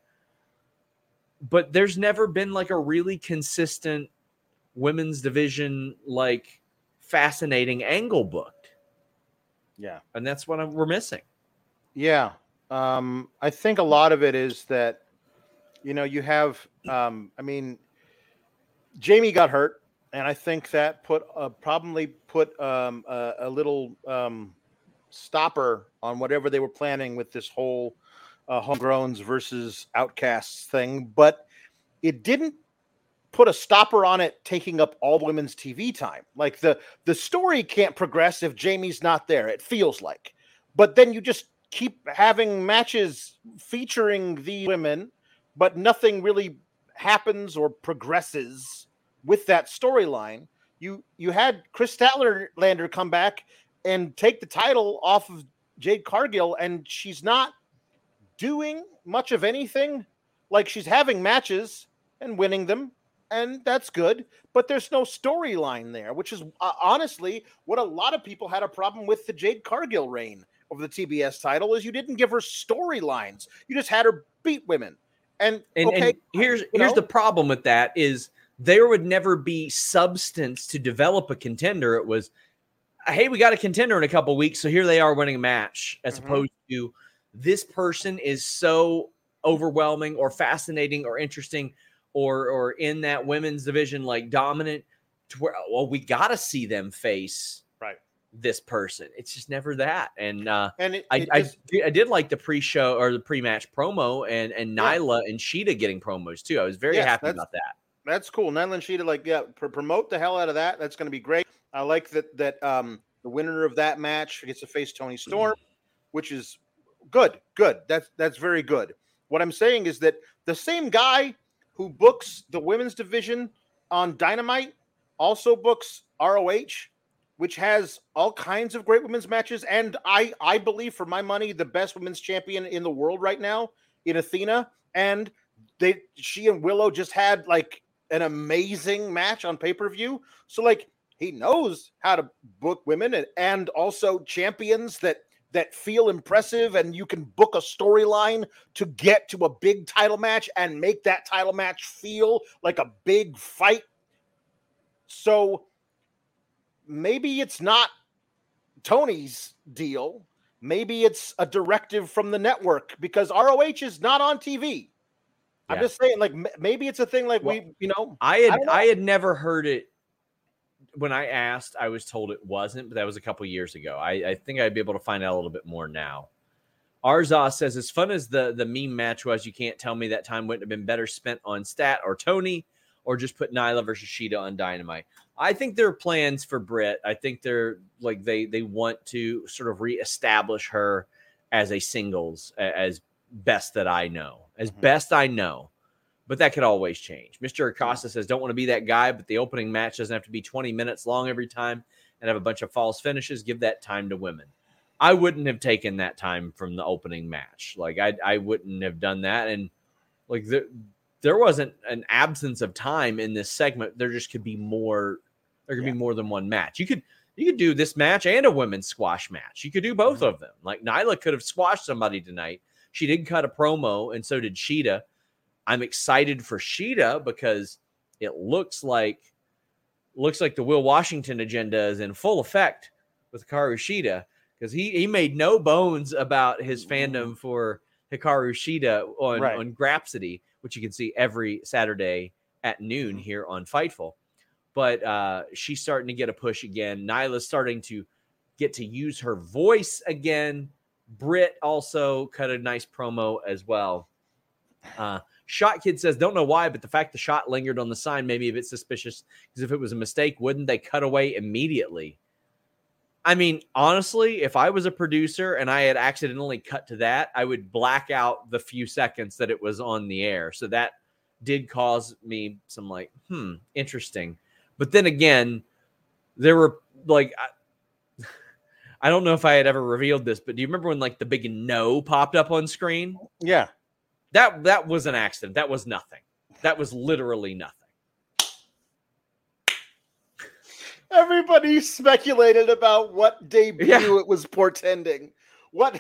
But there's never been like a really consistent women's division, like fascinating angle booked. Yeah. And that's what we're missing. Yeah. I think a lot of it is that, you have, Jamie got hurt, and I think that probably put a little stopper on whatever they were planning with this whole homegrowns versus outcasts thing, but it didn't put a stopper on it taking up all women's TV time. Like the story can't progress if Jamie's not there, it feels like. But then you just keep having matches featuring the women, but nothing really happens or progresses with that storyline. You had Chris Statlander come back and take the title off of Jade Cargill, and she's not doing much of anything. Like, she's having matches and winning them, and that's good, but there's no storyline there, which is honestly what a lot of people had a problem with the Jade Cargill reign over the TBS title, is you didn't give her storylines. You just had her beat women. And here's the problem with that is there would never be substance to develop a contender. It was, hey, we got a contender in a couple weeks, so here they are winning a match, as opposed to this person is so overwhelming or fascinating or interesting or in that women's division, like dominant, to where, well, we got to see them face this person. It's just never that. And I did like the pre-show or the pre-match promo and Nyla and Sheeta getting promos too. I was very happy about that. That's cool. Nyla and Sheeta, promote the hell out of that. That's going to be great. I like that the winner of that match gets to face Toni Storm, which is good. That's very good. What I'm saying is that the same guy who books the women's division on Dynamite, also books ROH, which has all kinds of great women's matches. And I believe, for my money, the best women's champion in the world right now in Athena. And she and Willow just had like an amazing match on pay-per-view. So like, he knows how to book women and also champions that feel impressive, and you can book a storyline to get to a big title match and make that title match feel like a big fight. So maybe it's not Tony's deal. Maybe it's a directive from the network, because ROH is not on TV. I'm just saying, like, maybe it's a thing like, I had never heard it. When I asked, I was told it wasn't, but that was a couple years ago. I think I'd be able to find out a little bit more now. Arzah says, as fun as the meme match was, you can't tell me that time wouldn't have been better spent on Stat or Tony, or just put Nyla versus Shida on Dynamite. I think there are plans for Britt. I think they're like, they want to sort of reestablish her as a singles, as best that I know, best I know. But that could always change. Mr. Acosta says, don't want to be that guy, but the opening match doesn't have to be 20 minutes long every time and have a bunch of false finishes. Give that time to women. I wouldn't have taken that time from the opening match. Like, I wouldn't have done that. And like, there wasn't an absence of time in this segment. There just could be more. There could be more than one match. You could do this match and a women's squash match. You could do both of them. Like, Nyla could have squashed somebody tonight. She did cut a promo, and so did Shida. I'm excited for Shida because it looks like the Will Washington agenda is in full effect with Hikaru Shida, because he made no bones about his fandom for Hikaru Shida on Grapsody, which you can see every Saturday at noon here on Fightful. But she's starting to get a push again. Nyla's starting to get to use her voice again. Britt also cut a nice promo as well. Shot Kid says, don't know why, but the fact the shot lingered on the sign made me a bit suspicious, because if it was a mistake, wouldn't they cut away immediately? I mean, honestly, if I was a producer and I had accidentally cut to that, I would black out the few seconds that it was on the air. So that did cause me some like, interesting. But then again, there were like, I don't know if I had ever revealed this, but do you remember when like the big no popped up on screen? Yeah. That was an accident. That was nothing. That was literally nothing. Everybody speculated about what debut it was portending. What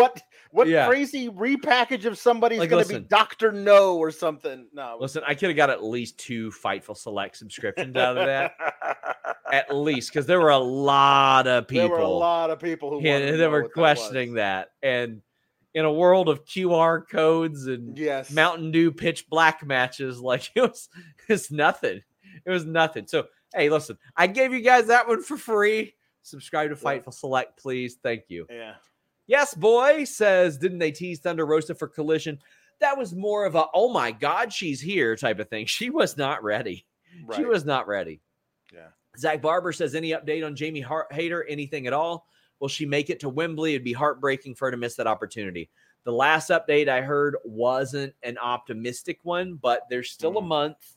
crazy repackage of somebody's like, going to be Dr. No or something. No. Listen, I could have got at least 2 Fightful Select subscriptions out of that. At least, because there were a lot of people. There were a lot of people who were questioning that. And in a world of QR codes and Mountain Dew pitch black matches, like it's nothing. It was nothing. So, hey, listen, I gave you guys that one for free. Subscribe to Fightful Select, please. Thank you. Yeah. Yes, boy says, didn't they tease Thunder Rosa for Collision? That was more of a, oh my God, she's here type of thing. She was not ready. Right. She was not ready. Yeah. Zach Barber says, any update on Jamie Hayter? Anything at all? Will she make it to Wembley? It'd be heartbreaking for her to miss that opportunity. The last update I heard wasn't an optimistic one, but there's still a month.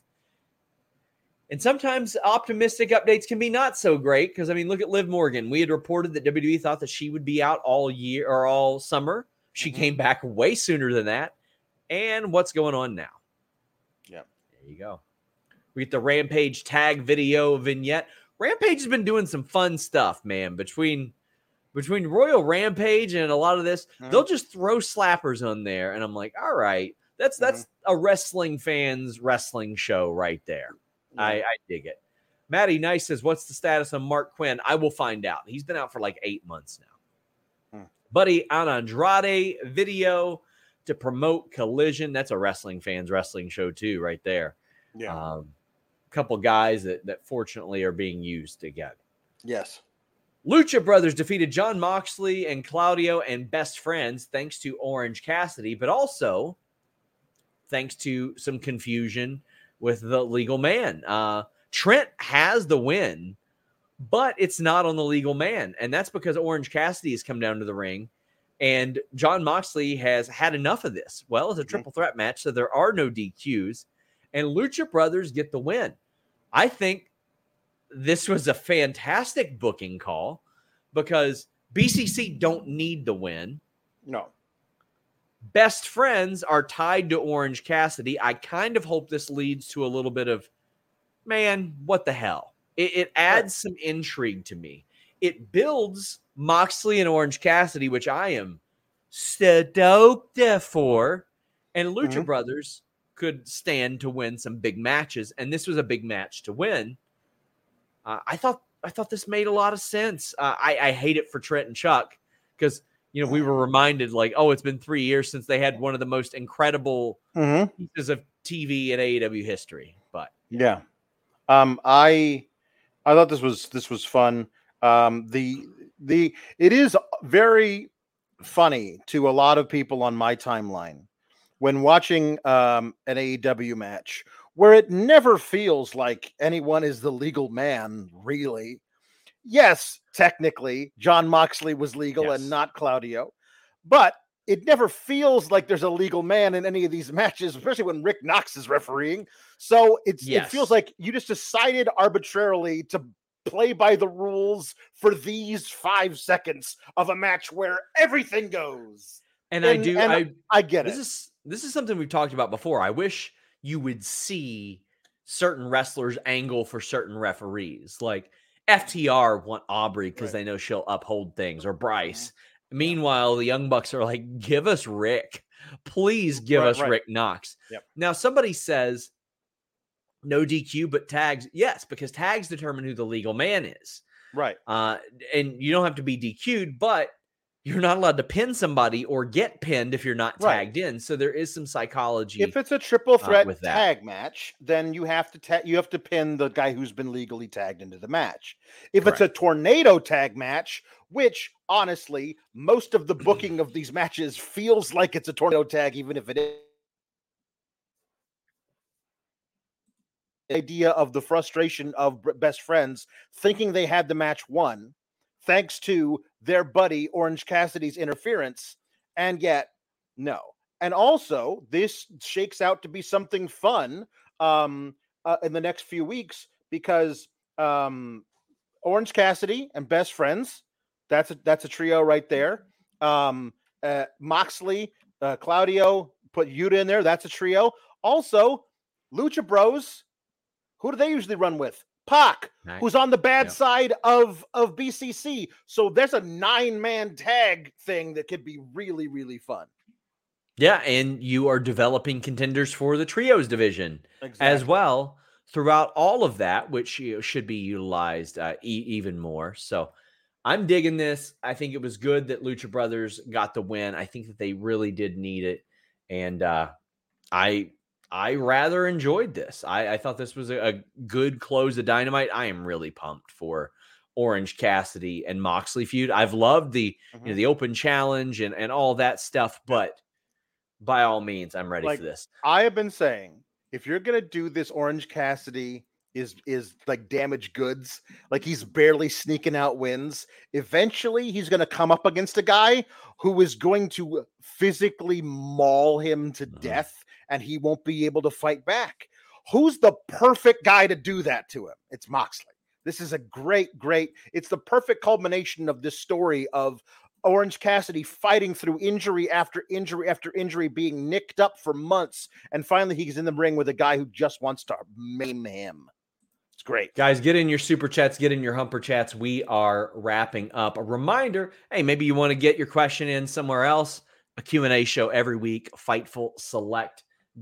And sometimes optimistic updates can be not so great because, I mean, look at Liv Morgan. We had reported that WWE thought that she would be out all year or all summer. She came back way sooner than that. And what's going on now? Yeah. There you go. We get the Rampage tag video vignette. Rampage has been doing some fun stuff, man. Between Royal Rampage and a lot of this, they'll just throw slappers on there. And I'm like, all right, that's a wrestling fan's wrestling show right there. Yeah. I dig it. Matty Nice says, what's the status on Mark Quinn? I will find out. He's been out for like 8 months now. Buddy on Andrade video to promote Collision. That's a wrestling fan's wrestling show too, right there. Yeah. Couple guys that fortunately are being used again. Yes. Lucha Brothers defeated Jon Moxley and Claudio and Best Friends thanks to Orange Cassidy, but also thanks to some confusion with the Legal Man. Trent has the win, but it's not on the Legal Man, and that's because Orange Cassidy has come down to the ring, and Jon Moxley has had enough of this. Well, it's a triple threat match, so there are no DQs, and Lucha Brothers get the win. I think this was a fantastic booking call because BCC don't need the win. No. Best Friends are tied to Orange Cassidy. I kind of hope this leads to a little bit of, man, what the hell? It adds some intrigue to me. It builds Moxley and Orange Cassidy, which I am stoked for. And Lucha Brothers could stand to win some big matches. And this was a big match to win. I thought this made a lot of sense. I hate it for Trent and Chuck because, we were reminded it's been 3 years since they had one of the most incredible pieces of TV in AEW history. But yeah, I thought this was fun. It is very funny to a lot of people on my timeline when watching an AEW match where it never feels like anyone is the legal man, really. Yes, technically, Jon Moxley was legal and not Claudio, but it never feels like there's a legal man in any of these matches, especially when Rick Knox is refereeing. So it feels like you just decided arbitrarily to play by the rules for these 5 seconds of a match where everything goes. And I get it. This is something we've talked about before. I wish you would see certain wrestlers angle for certain referees. Like FTR want Aubrey because they know she'll uphold things, or Bryce. Meanwhile, the Young Bucks are like, give us Rick. Please give us Rick Knox. Yep. Now, somebody says no DQ, but tags. Yes, because tags determine who the legal man is. Right. And you don't have to be DQ'd, but you're not allowed to pin somebody or get pinned if you're not tagged in. So there is some psychology. If it's a triple threat tag match, then you have to pin the guy who's been legally tagged into the match. If it's a tornado tag match, which honestly, most of the booking of these matches feels like it's a tornado tag, even if it is. The idea of the frustration of Best Friends thinking they had the match won, thanks to their buddy Orange Cassidy's interference, and yet no. And also, this shakes out to be something fun in the next few weeks because Orange Cassidy and Best Friends, that's a trio right there. Moxley, Claudio, put Yuta in there, that's a trio. Also, Lucha Bros, who do they usually run with? Pac, who's on the bad side of BCC. So there's a 9-man tag thing that could be really, really fun. Yeah, and you are developing contenders for the trios division as well throughout all of that, which should be utilized even more. So I'm digging this. I think it was good that Lucha Brothers got the win. I think that they really did need it. And I rather enjoyed this. I thought this was a good close to Dynamite. I am really pumped for Orange Cassidy and Moxley feud. I've loved the the open challenge and all that stuff, but by all means, I'm ready for this. I have been saying, if you're gonna do this, Orange Cassidy is like damaged goods. Like he's barely sneaking out wins. Eventually, he's gonna come up against a guy who is going to physically maul him to death. And he won't be able to fight back. Who's the perfect guy to do that to him? It's Moxley. This is a great, it's the perfect culmination of this story of Orange Cassidy fighting through injury after injury after injury, being nicked up for months. And finally, he's in the ring with a guy who just wants to maim him. It's great. Guys, get in your super chats, get in your humper chats. We are wrapping up. A reminder, hey, maybe you want to get your question in somewhere else. A Q&A show every week, FightfulSelect.com.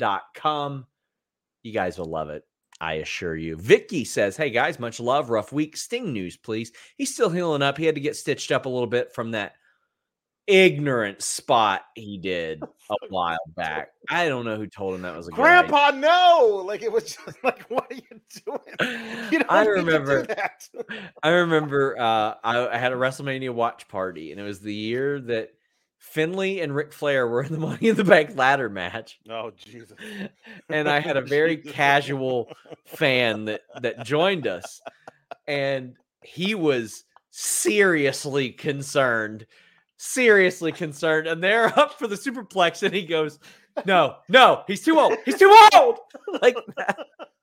You guys will love it, I assure you. Vicky says, hey guys, much love. Rough week. Sting news, please. He's still healing up. He had to get stitched up a little bit from that ignorant spot he did a while back. I don't know who told him that was a Grandpa, good idea. No! Like it was just like, what are you doing? You don't I remember that. I remember I had a WrestleMania watch party, and it was the year that Finley and Ric Flair were in the Money in the Bank ladder match. Oh, Jesus. And I had a very casual fan that joined us. And he was seriously concerned. And they're up for the superplex. And he goes, No, he's too old. He's too old. Like that.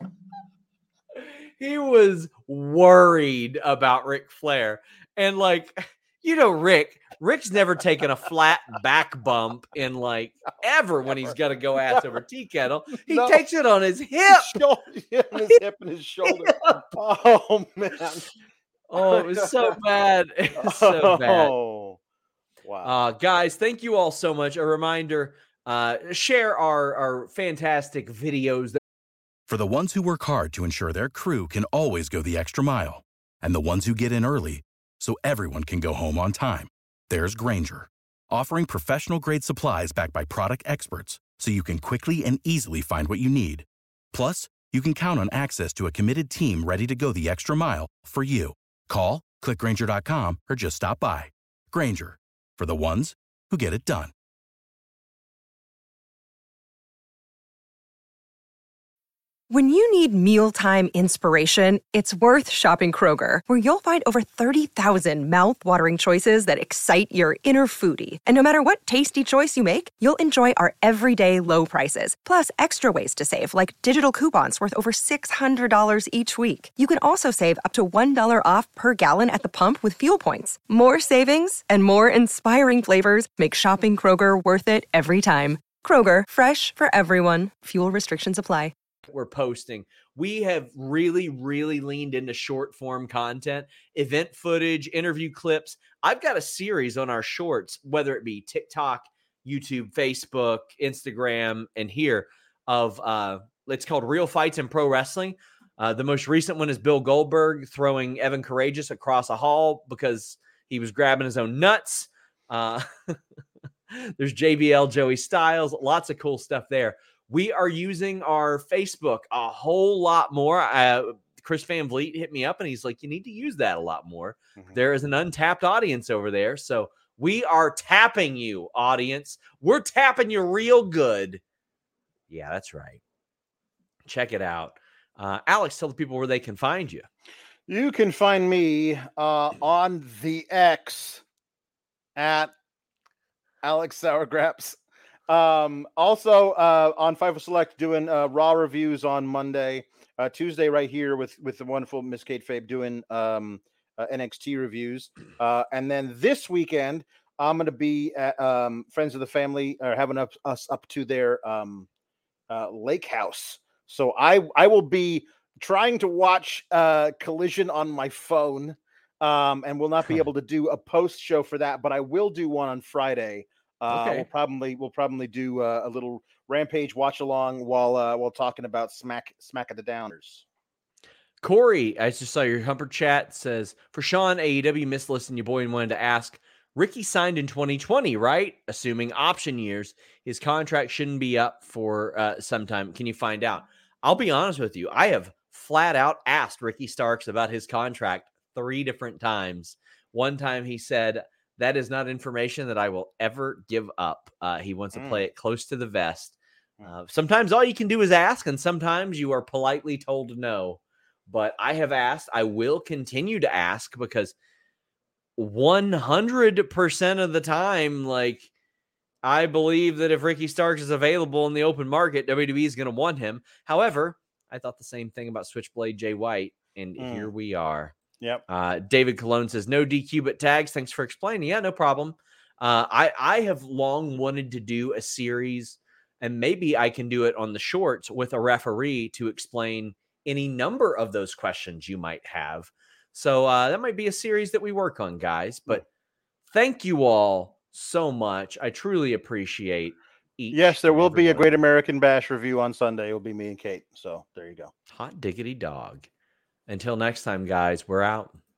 He was worried about Ric Flair. And like, Rick's never taken a flat back bump in like ever when he's got to go ass over tea kettle. He takes it on his hip. His hip and his shoulder. Oh, man. Oh, it was so bad. It was so bad. Oh, wow. Guys, thank you all so much. A reminder, share our fantastic videos. For the ones who work hard to ensure their crew can always go the extra mile, and the ones who get in early so everyone can go home on time, there's Grainger, offering professional-grade supplies backed by product experts so you can quickly and easily find what you need. Plus, you can count on access to a committed team ready to go the extra mile for you. Call, click Grainger.com, or just stop by. Grainger, for the ones who get it done. When you need mealtime inspiration, it's worth shopping Kroger, where you'll find over 30,000 mouth-watering choices that excite your inner foodie. And no matter what tasty choice you make, you'll enjoy our everyday low prices, plus extra ways to save, like digital coupons worth over $600 each week. You can also save up to $1 off per gallon at the pump with fuel points. More savings and more inspiring flavors make shopping Kroger worth it every time. Kroger, fresh for everyone. Fuel restrictions apply. We're posting. We have really leaned into short form content, event footage, interview clips. I've got a series on our shorts, whether it be TikTok, YouTube, Facebook, Instagram, and here of it's called Real Fights in Pro Wrestling. The most recent one is Bill Goldberg throwing Evan Courageous across a hall because he was grabbing his own nuts. There's JBL, Joey Styles, lots of cool stuff there. We are using our Facebook a whole lot more. Chris Van Vliet hit me up and he's like, you need to use that a lot more. Mm-hmm. There is an untapped audience over there. So we are tapping you, audience. We're tapping you real good. Yeah, that's right. Check it out. Alex, tell the people where they can find you. You can find me on the X at Alex Sourgraps. Also on FIFA Select doing Raw reviews on Monday, Tuesday right here with the wonderful Miss Kate Fabe doing NXT reviews, and then this weekend I'm going to be at Friends of the Family having us up to their lake house. So I will be trying to watch Collision on my phone, and will not be able to do a post show for that, but I will do one on Friday. Okay. We'll probably do a little Rampage watch along while talking about Smack of the Downers. Corey, I just saw your Humper chat says, for Sean, AEW missed listen your boy and wanted to ask, Ricky signed in 2020, right? Assuming option years, his contract shouldn't be up for some time. Can you find out? I'll be honest with you. I have flat out asked Ricky Starks about his contract 3 different times. One time he said, that is not information that I will ever give up. He wants to play it close to the vest. Sometimes all you can do is ask, and sometimes you are politely told no. But I have asked. I will continue to ask because 100% of the time, like, I believe that if Ricky Starks is available in the open market, WWE is going to want him. However, I thought the same thing about Switchblade Jay White, and here we are. Yep. David Colon says, no DQ but tags. Thanks for explaining. Yeah, no problem. I have long wanted to do a series, and maybe I can do it on the shorts with a referee to explain any number of those questions you might have. So that might be a series that we work on, guys. But thank you all so much. I truly appreciate each. Yes, there will be a Great American Bash review on Sunday. It will be me and Kate. So there you go. Hot diggity dog. Until next time, guys, we're out.